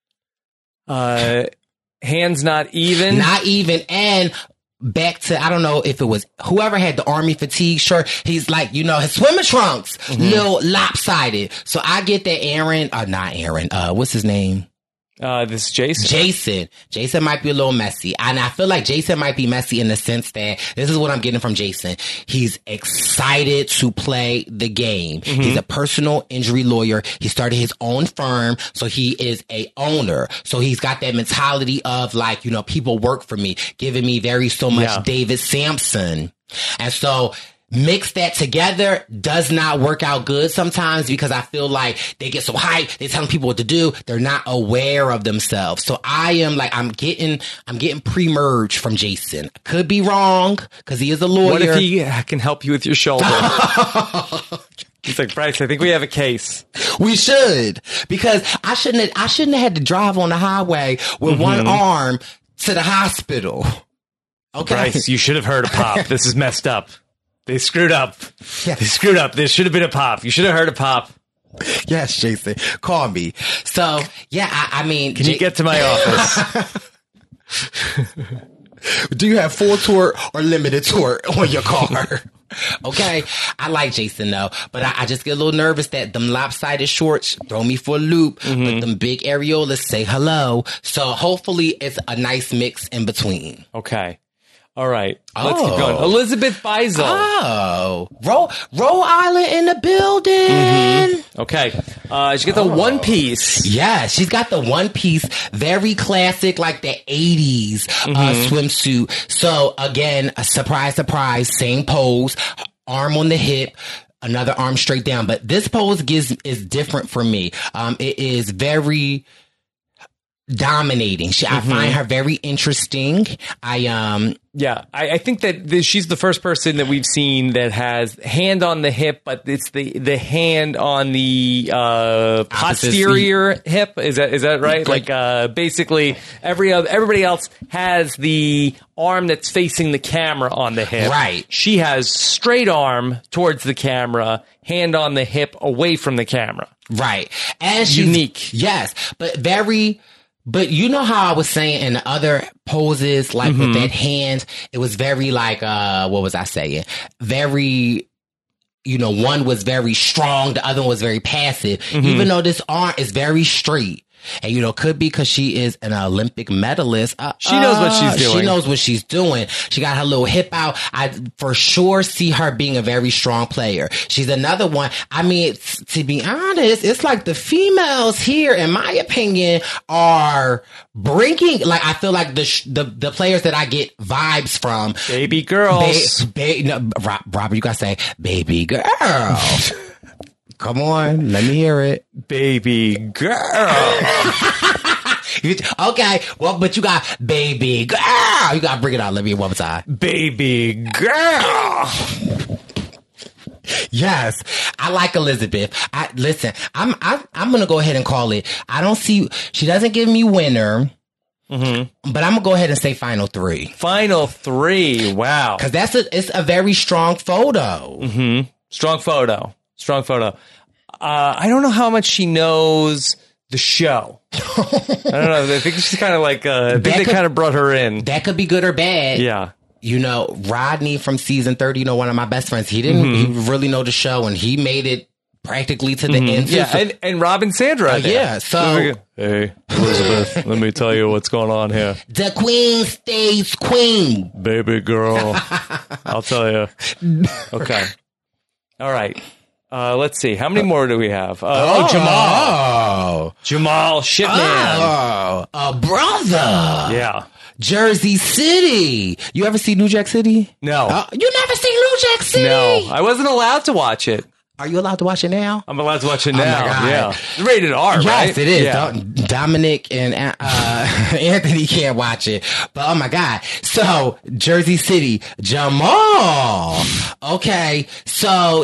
Uh, hands not even. Not even. And back to, I don't know if it was whoever had the army fatigue shirt. He's like, you know, his swimming trunks, little lopsided. So I get that Aaron, uh, not Aaron, uh, what's his name? Uh, this is Jason. Jason. Jason might be a little messy. And I feel like Jason might be messy in the sense that this is what I'm getting from Jason. He's excited to play the game. He's a personal injury lawyer. He started his own firm. So he is a owner. So he's got that mentality of like, you know, people work for me, giving me very so much Yeah. David Sampson. And so mix that together does not work out good sometimes because I feel like they get so hyped, they're telling people what to do, they're not aware of themselves. So I am like, I'm getting, I'm getting pre-merged from Jason. Could be wrong because he is a lawyer. What if he can help you with your shoulder? He's like, Bryce, I think we have a case. We should, because I shouldn't, have, I shouldn't have had to drive on the highway with Mm-hmm. one arm to the hospital. Okay. Bryce, you should have heard a pop. This is messed up. They screwed up. Yeah. They screwed up. There should have been a pop. You should have heard a pop. Yes, Jason, call me. So yeah, I, I mean, Can you get to my office? do you have full tour or limited tour on your car? Okay, I like Jason though, but I, I just get a little nervous that them lopsided shorts throw me for a loop, Mm-hmm. but them big areolas say hello. So hopefully it's a nice mix in between. Okay. All right. Let's Oh. keep going. Elizabeth Beisel. Oh, Ro- Rhode Island in the building. Mm-hmm. Okay. Uh, she gets a one piece. Yeah, she's got the one piece, very classic, like the eighties uh, swimsuit. So again, a surprise, surprise, same pose, arm on the hip, another arm straight down. But this pose gives is different for me. Um, it is very dominating. She, I find her very interesting. I um. Yeah, I, I think that this, she's the first person that we've seen that has hand on the hip, but it's the the hand on the uh, posterior hip. Is that is that right? Like uh, basically every other, everybody else has the arm that's facing the camera on the hip. Right. She has straight arm towards the camera, hand on the hip, away from the camera. Right. And she's Unique. Yes, but very. But you know how I was saying in the other poses, like with that hand, it was very like, uh, what was I saying? Very, you know, one was very strong, the other one was very passive, even though this arm is very straight. And, you know, could be because she is an Olympic medalist. Uh, She knows what she's uh, doing. She knows what she's doing. She got her little hip out. I for sure see her being a very strong player. She's another one. I mean, it's, to be honest, it's like the females here, in my opinion, are bringing, like, I feel like the sh- the, the players that I get vibes from. Baby girls. Ba- ba- no, Rob, Robert, you gotta say, baby girl. Come on, let me hear it. Baby girl. You- okay, well, but you got baby girl. You gotta bring it out. Let me hear one more time. Baby girl. Yes, I like Elizabeth. I listen. I'm I, I'm gonna go ahead and call it. I don't see. She doesn't give me winner. Mm-hmm. But I'm gonna go ahead and say final three. Final three. Wow. Because that's a it's a very strong photo. Mm-hmm. Strong photo. Strong photo. Uh, I don't know how much she knows the show. I don't know. I think she's kind of like. Uh, I think That they could- kind of brought her in. That could be good or bad. Yeah. You know, Rodney from season thirty, you know, one of my best friends, he didn't Mm-hmm. he really know the show, and he made it practically to the end. Yeah, So- and, and Robin Sandra. Uh, there. yeah, so- Hey, Elizabeth, let me tell you what's going on here. the queen stays queen. Baby girl. I'll tell you. Okay. All right. Uh, let's see. How many more do we have? Uh, oh, Jamal. Oh, Jamal Shipman. oh, a brother. Yeah. Jersey City. You ever see New Jack City? No. Uh, you never seen New Jack City? No. I wasn't allowed to watch it. Are you allowed to watch it now? I'm allowed to watch it my now. God. Yeah. It's rated R, right? Yes, it is. Yeah. Do- Dominic and uh, Anthony can't watch it. But oh my God. So, Jersey City, Jamal. Okay. So,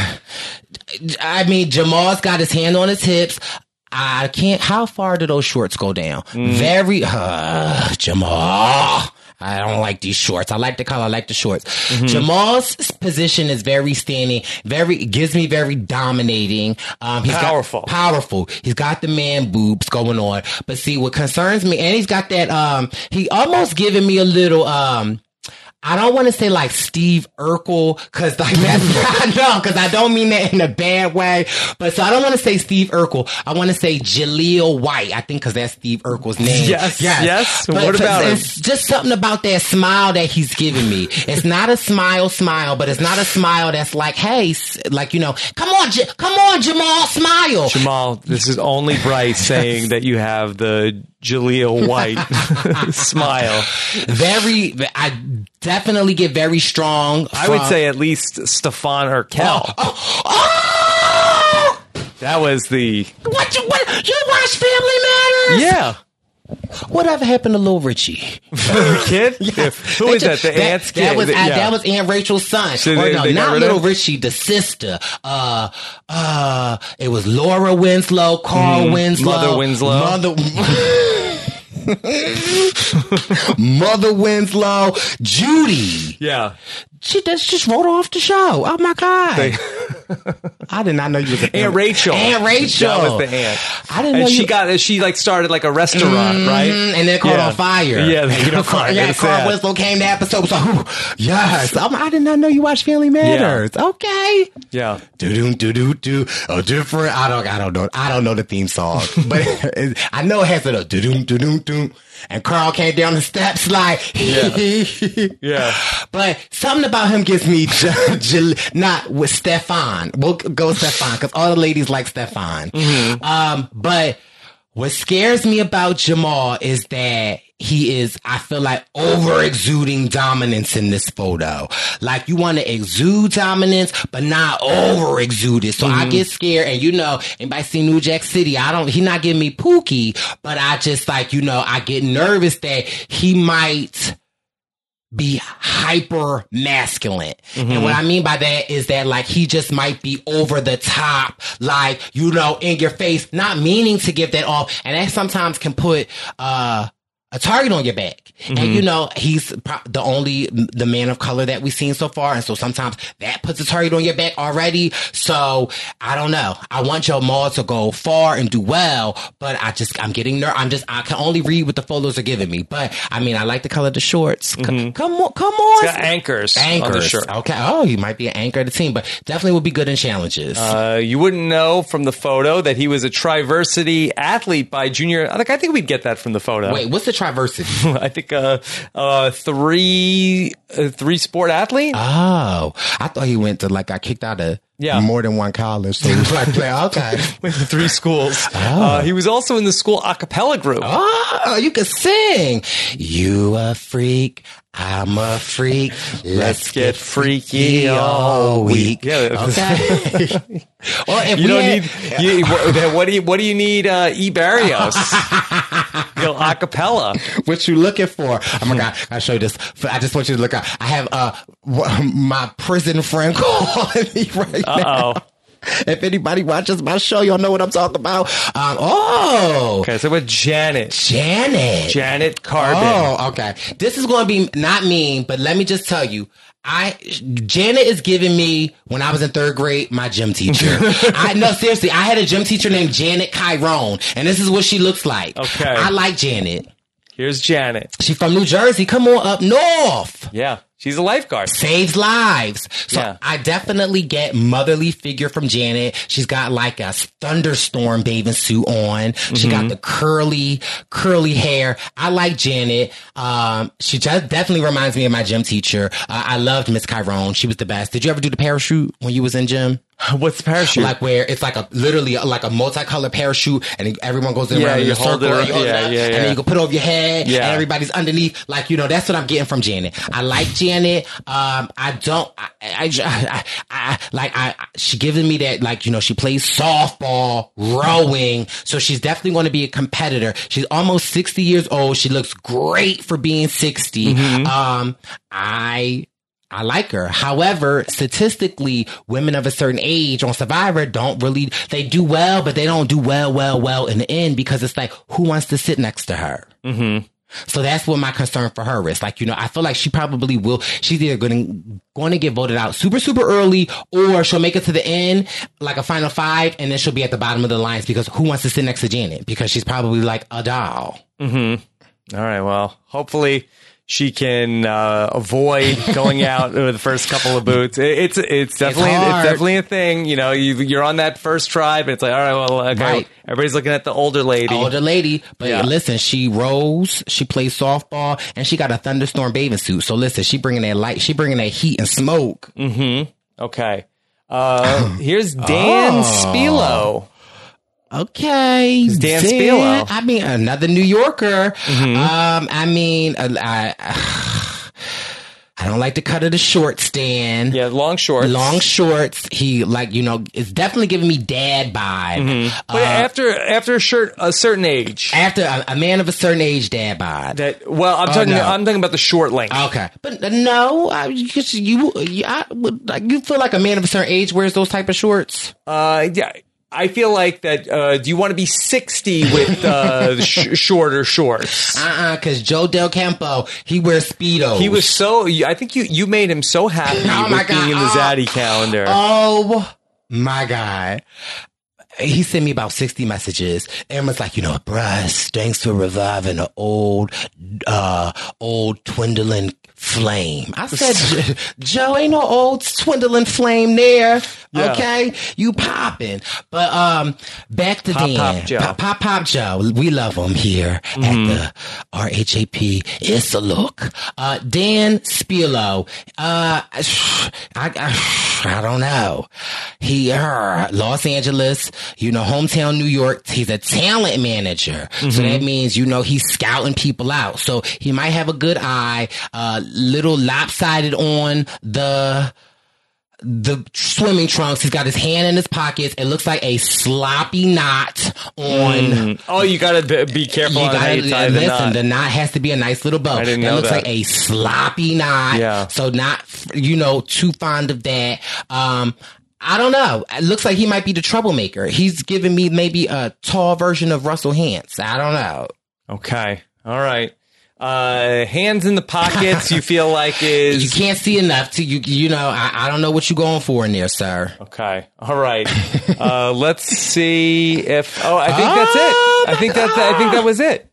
I mean, Jamal's got his hand on his hips. I can't, how far do those shorts go down? Mm. Very, uh, Jamal. I don't like these shorts. I like the color. I like the shorts. Mm-hmm. Jamal's position is very standing, very, gives me very dominating. Um, he's Powerful. Got, powerful. He's got the man boobs going on. But see, what concerns me, and he's got that, um, he almost giving me a little, um, I don't want to say like Steve Urkel, cause like that's, no, cause I don't mean that in a bad way. But so I don't want to say Steve Urkel. I want to say Jaleel White. I think cause that's Steve Urkel's name. Yes, yes. What but about him? It's just something about that smile that he's giving me. It's not a smile smile, but it's not a smile that's like, hey, s- like, you know, come on, J- come on, Jamal, smile. Jamal, this is only Bryce saying that you have the Jaleel White smile. Very, I definitely get very strong. I would from- say at least Stefan Urkel. Oh, oh! That was the What you what you watch Family Matters? yeah. Whatever happened to Lil Richie? The kid. If- who They is that? just- The aunt's kid. That was Yeah. that was Aunt Rachel's son. So or they- no, they got not rid of Little him? Richie, the sister. Uh, uh, it was Laura Winslow, Carl Winslow, Mm, Mother Winslow. Mother. Mother Winslow, Judy. Yeah. She just, just wrote off the show. Oh my God. They- I did not know you was a Aunt Rachel. Aunt Rachel. That was the aunt. I didn't know And she you- got she like started like a restaurant, right? Mm, and then caught Yeah. on fire. Yeah, they caught on fire. Yeah, It's Carl sad. Winslow came to episode. So, yes, I'm, I did not know you watched Family Matters. Okay. Yeah. Do do do do do. A different. I don't. I don't know. I don't know the theme song, but it, I know it has a do do do do do. And Carl came down the steps like. Yeah. But something about him gives me j- j- not with Stefan. We'll go Stefan because all the ladies like Stefan. Mm-hmm. Um, but what scares me about Jamal is that he is, I feel like, over exuding dominance in this photo. Like you want to exude dominance, but not over exude it. So Mm-hmm. I get scared. And you know, anybody see New Jack City? I don't, he not giving me Pookie, but I just like, you know, I get nervous that he might be hyper masculine. Mm-hmm. And what I mean by that is that like he just might be over the top, like, you know, in your face, not meaning to give that off. And that sometimes can put uh a target on your back. Mm-hmm. And you know, he's pro- the only the man of color that we've seen so far. And so sometimes that puts a target on your back already. So I don't know. I want Jamal to go far and do well, but I just, I'm getting nervous. I'm just, I can only read what the photos are giving me. But I mean, I like the color of the shorts. C- Mm-hmm. come on, come on. Got anchors, on the Anchors. shirt. Okay. Oh, he might be an anchor of the team, but definitely would be good in challenges. Uh, you wouldn't know from the photo that he was a Triversity athlete by junior. Like I think we'd get that from the photo. Wait, what's the Triversity? I think uh, uh, three uh, three sport athlete. Oh, I thought he went to like, I kicked out of Yeah. more than one college. So he was like, play, okay. With the three schools. Uh, he was also in the school a cappella group. Oh, you can sing. You a freak. I'm a freak. Let's get freaky all week. Yeah. Okay. Or if You we don't had- need. You, what, what do you? What do you need? Uh, E Barrios. You know, a cappella. What you looking for? Oh my God, I'll show you this. I just want you to look out. I have uh my prison friend calling me right now. Uh oh. If anybody watches my show, y'all know what I'm talking about. Um, oh. Okay, so with Janet. Janet. Janet Carbon. Oh, okay. This is going to be not mean, but let me just tell you. I Janet is giving me, when I was in third grade, my gym teacher. I no, seriously, I had a gym teacher named Janet Chiron, and this is what she looks like. Okay. I like Janet. Here's Janet. She's from New Jersey. Come on up north. Yeah. She's a lifeguard. Saves lives. So yeah. I definitely get motherly figure from Janet. She's got like a thunderstorm bathing suit on. She mm-hmm. got the curly, curly hair. I like Janet. Um, she just definitely reminds me of my gym teacher. Uh, I loved Miss Chiron. She was the best. Did you ever do the parachute when you was in gym? What's the parachute? Like where it's like a literally like a multicolored parachute, and everyone goes in yeah, around in you a circle, it, and, you hold yeah, it up, yeah, yeah. and then you can put it over your head, yeah. and everybody's underneath. Like, you know, that's what I'm getting from Janet. I like Janet. Um, I don't. I, I, I, I like. I she giving me that. Like, you know, she plays softball, rowing, so she's definitely going to be a competitor. She's almost sixty years old. She looks great for being sixty. Mm-hmm. Um, I. I like her. However, statistically, women of a certain age on Survivor don't really, they do well, but they don't do well, well, well in the end because it's like, who wants to sit next to her? Mm-hmm. So that's what my concern for her is. Like, you know, I feel like she probably will, she's either going to, going to get voted out super, super early, or she'll make it to the end, like a final five, and then she'll be at the bottom of the lines because who wants to sit next to Janet? Because she's probably like a doll. Mm-hmm. All right. Well, hopefully she can uh, avoid going out with the first couple of boots. It, it's it's definitely it's, it's definitely a thing. You know, you, you're on that first tribe, and it's like, all right, well, okay, right. Everybody's looking at the older lady, older lady. But yeah. listen, she rows, she plays softball, and she got a thunderstorm bathing suit. So listen, she bringing that light, she bringing that heat and smoke. Mm-hmm. Okay. Uh, here's Dan oh. Spilo. Okay, Dan, Dan Spilo. I mean, another New Yorker. Mm-hmm. Um, I mean, I, I don't like the cut of the shorts, Dan. Yeah, long shorts. Long shorts. He like, you know, it's definitely giving me dad vibe. Mm-hmm. But uh, after after a shirt a certain age, after a, a man of a certain age, dad vibe. That well, I'm oh, talking. No. I'm talking about the short length. Okay, but no, I, you you, I, like, you feel like a man of a certain age wears those type of shorts. Uh, yeah. I feel like that. Uh, do you want to be sixty with uh, sh- shorter shorts? Uh uh because Joe Del Campo, he wears Speedos. He was so. I think you you made him so happy oh with being in the oh, Zaddy calendar. Oh my God. He sent me about sixty messages and was like, you know, Bryce, thanks for reviving an old, uh, old dwindling flame. I said, Joe, ain't no old dwindling flame there. Yeah. Okay. You popping. But, um, back to Pop, Dan. Pop Joe. Pop, Pop, Pop Joe. We love him here mm-hmm. at the R H A P. It's a look. Uh, Dan Spilo. Uh, I, I, I don't know. He, uh, Los Angeles, you know, hometown New York. He's a talent manager. Mm-hmm. So that means, you know, he's scouting people out. So he might have a good eye, uh, little lopsided on the, the swimming trunks. He's got his hand in his pockets. It looks like a sloppy knot on. Mm. Oh, you gotta be careful you on gotta, how you tie listen, the knot. The knot has to be a nice little bow. I didn't it know looks that. like a sloppy knot. Yeah. So not, you know, too fond of that. Um, I don't know. It looks like he might be the troublemaker. He's giving me maybe a tall version of Russell Hantz. I don't know. Okay. All right. Uh, hands in the pockets, you feel like is... You can't see enough to, you You know, I, I don't know what you're going for in there, sir. Okay. All right. uh, let's see if... Oh, I think that's it. I think that, I think that was it.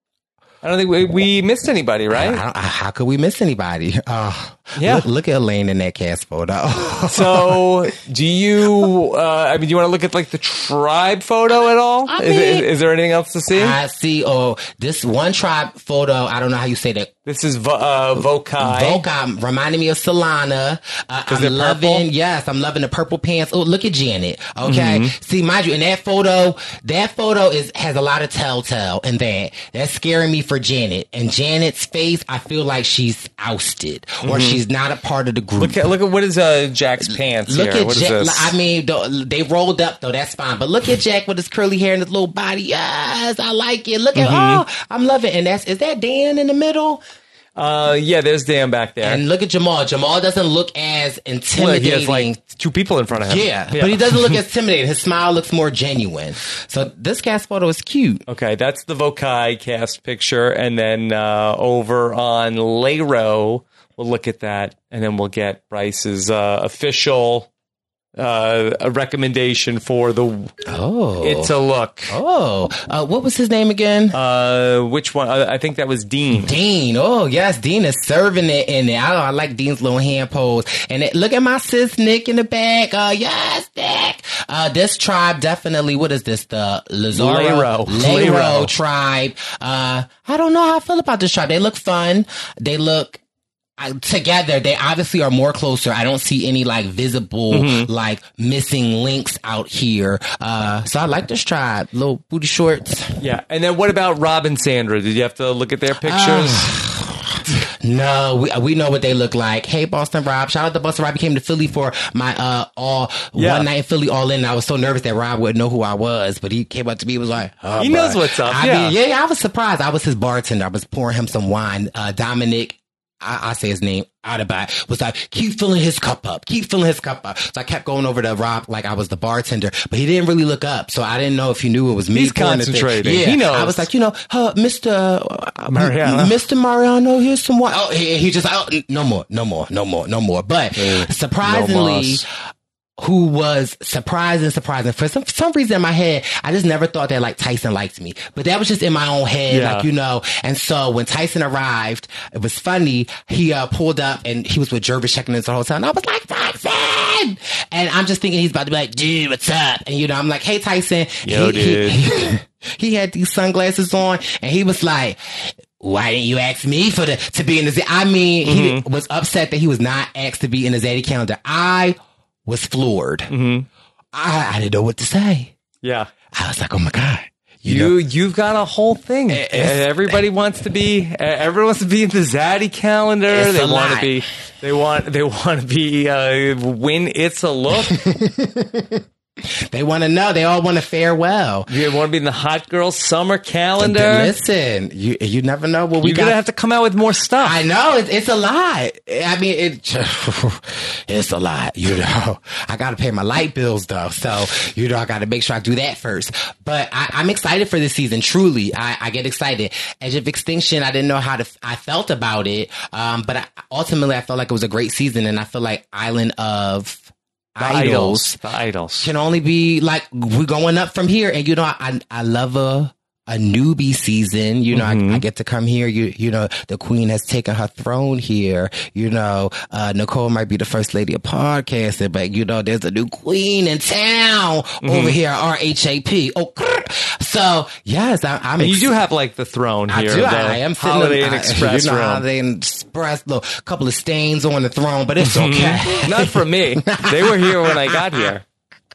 I don't think we, we missed anybody, right? I, I, how could we miss anybody? Uh, yeah. Look, look at Elaine in that cast photo. So, do you, uh, I mean, do you want to look at like the tribe photo at all? I is, mean, is, is there anything else to see? I see. Oh, this one tribe photo. I don't know how you say that. This is Vo- uh, Vokai. Vokai reminding me of Solana. Uh, I'm loving, purple? yes, I'm loving the purple pants. Oh, look at Janet. Okay, Mm-hmm. see, mind you, in that photo, that photo is has a lot of telltale in that. That's scaring me for Janet. And Janet's face, I feel like she's ousted or Mm-hmm. she's not a part of the group. Look at look at what is uh, Jack's pants Look here? at What is Jack. this? I mean, they rolled up though. That's fine. But look at Jack with his curly hair and his little body. Yes, I like it. Look at Mm-hmm. oh, I'm loving it. And that's is that Dan in the middle? Uh, yeah, there's Dan back there. And look at Jamal. Jamal doesn't look as intimidating. Well, he has like two people in front of him. Yeah, yeah. But he doesn't look as intimidating. His smile looks more genuine. So this cast photo is cute. Okay, that's the Vokai cast picture. And then uh, over on Layro, we'll look at that. And then we'll get Bryce's uh, official uh, a recommendation for the Oh. It's a Look. Oh. Uh, what was his name again? Uh, which one? Uh, I think that was Dean. Dean. Oh, yes. Dean is serving it in there. I, I like Dean's little hand pose. And it, look at my sis Nick in the back. Uh, yes, Nick. Uh, this tribe definitely, what is this? The Lazaro? Layro. Layro Layro. tribe. Uh, I don't know how I feel about this tribe. They look fun. They look uh, together. They obviously are more closer. I don't see any like visible, mm-hmm. like missing links out here. Uh, so I like this tribe. Little booty shorts. Yeah. And then what about Rob and Sandra? Did you have to look at their pictures? Uh, No, we we know what they look like. Hey, Boston Rob. Shout out to Boston Rob. He came to Philly for my uh all yeah. one night in Philly all in. And I was so nervous that Rob wouldn't know who I was, but he came up to me and was like, oh, he bro. knows what's up. I yeah. mean, yeah, yeah, I was surprised. I was his bartender. I was pouring him some wine. Uh, Dominic, I, I say his name out of back, was like, keep filling his cup up, keep filling his cup up. So I kept going over to Rob like I was the bartender, but he didn't really look up. So I didn't know if he knew it was me. He's concentrating. Yeah, he knows. I was like, you know, uh, Mister Uh, Mariano. Mister Mariano, here's some wine. Oh, he, he just, oh, no more, no more, no more, no more. But uh, surprisingly, no who was surprising, surprising. For some, for some reason in my head, I just never thought that like Tyson liked me. But that was just in my own head, yeah. like, you know. And so when Tyson arrived, it was funny. He uh, pulled up and he was with Jervis checking into the hotel. And I was like, Tyson! And I'm just thinking he's about to be like, dude, what's up? And, you know, I'm like, hey, Tyson. Yo, he, dude. He, he had these sunglasses on and he was like, why didn't you ask me for the to be in the Z? I mean, mm-hmm. he was upset that he was not asked to be in the Zaddy calendar. I was floored. Mm-hmm. I, I didn't know what to say. Yeah. I was like, oh my God. You, you you've got a whole thing. It's, everybody wants to be. Everyone wants to be in the Zaddy calendar. They want to be. They want. They want to be. Uh, win. It's a Look. They want to know. They all want to farewell. You want to be in the Hot Girl Summer calendar. Listen, you you never know what we You're got. gonna have to come out with more stuff. I know it's it's a lot. I mean, it it's a lot. You know, I got to pay my light bills though, so you know I got to make sure I do that first. But I, I'm excited for this season. Truly, I, I get excited. Edge of Extinction, I didn't know how to I felt about it, um, but I, ultimately I felt like it was a great season, and I feel like Island of The Idols, idols, the idols can only be like we're going up from here, and you know I I love a a newbie season. You know mm-hmm. I, I get to come here. You you know the queen has taken her throne here. You know uh, Nicole might be the first lady of podcasting, but you know there's a new queen in town mm-hmm. over here at R H A P. Oh, so yes, I, I'm. And you ex- do have like the throne here. I do. I am sitting Holiday in Inn Express you know, room. Holiday Inn Express. Little couple of stains on the throne, but it's okay. Not for me. They were here when I got here.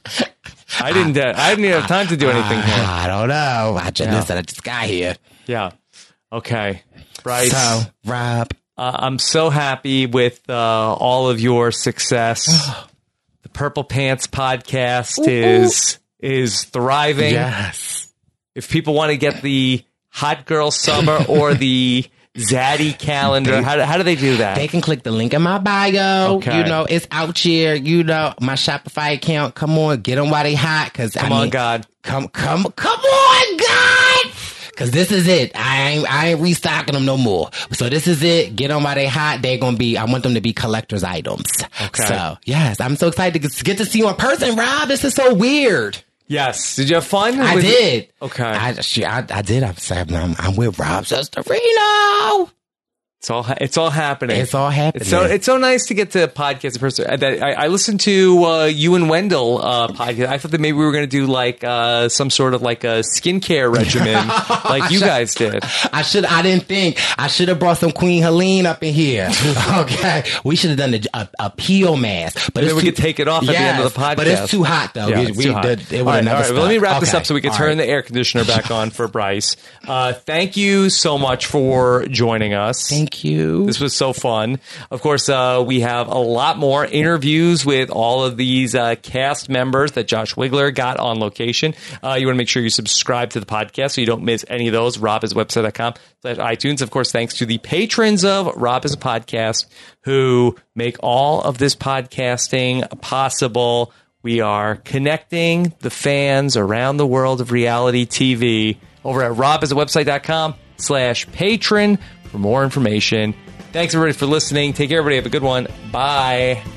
I didn't. Uh, I didn't even have time to do anything I, here. I don't know. I just Yeah. listen, I just got here. Yeah. Okay. Bryce. So, Rob, Uh, I'm so happy with uh, all of your success. The Purple Pants podcast Ooh, is is thriving. yes. If people want to get the Hot Girl Summer or the Zaddy calendar, They- how do, how do they do that? They can click the link in my bio. Okay. You know, it's out here. You know, my Shopify account. Come on, get them while they hot. Cause Come I on, mean, God. Come, come, come on, God. Cause this is it. I ain't, I ain't restocking them no more. So this is it. Get them while they hot. They're gonna be. I want them to be collector's items. Okay. So yes, I'm so excited to get to see you in person, Rob. This is so weird. Yes. Did you have fun? I Was it- did. Okay. I, she, I, I did. I'm saying I'm, I'm with Rob Cestarino. It's all ha- it's all happening. It's all happening. It's so it's so nice to get to podcast in person. I, I, I listened to uh, you and Wendell uh, podcast. I thought that maybe we were going to do like uh, some sort of like a skincare regimen, like you guys did. I should. I didn't think. I should have brought some Queen Helene up in here. Okay, we should have done a, a, a peel mask, but And it's then we too, could take it off at the end of the podcast. But it's too hot though. Yeah, we, it's we too hot. did. It all would right, have never. all right. Well, let me wrap this Okay. up so we can All turn right. the air conditioner back on for Bryce. Uh, thank you so much for joining us. Thank Thank you. This was so fun. Of course, uh, we have a lot more interviews with all of these uh, cast members that Josh Wigler got on location. Uh, you want to make sure you subscribe to the podcast so you don't miss any of those. rob is a website dot com slash iTunes. Of course, thanks to the patrons of Rob is a Podcast who make all of this podcasting possible. We are connecting the fans around the world of reality T V over at rob is a website dot com slash patron for more information. Thanks, everybody, for listening. Take care, everybody. Have a good one. Bye.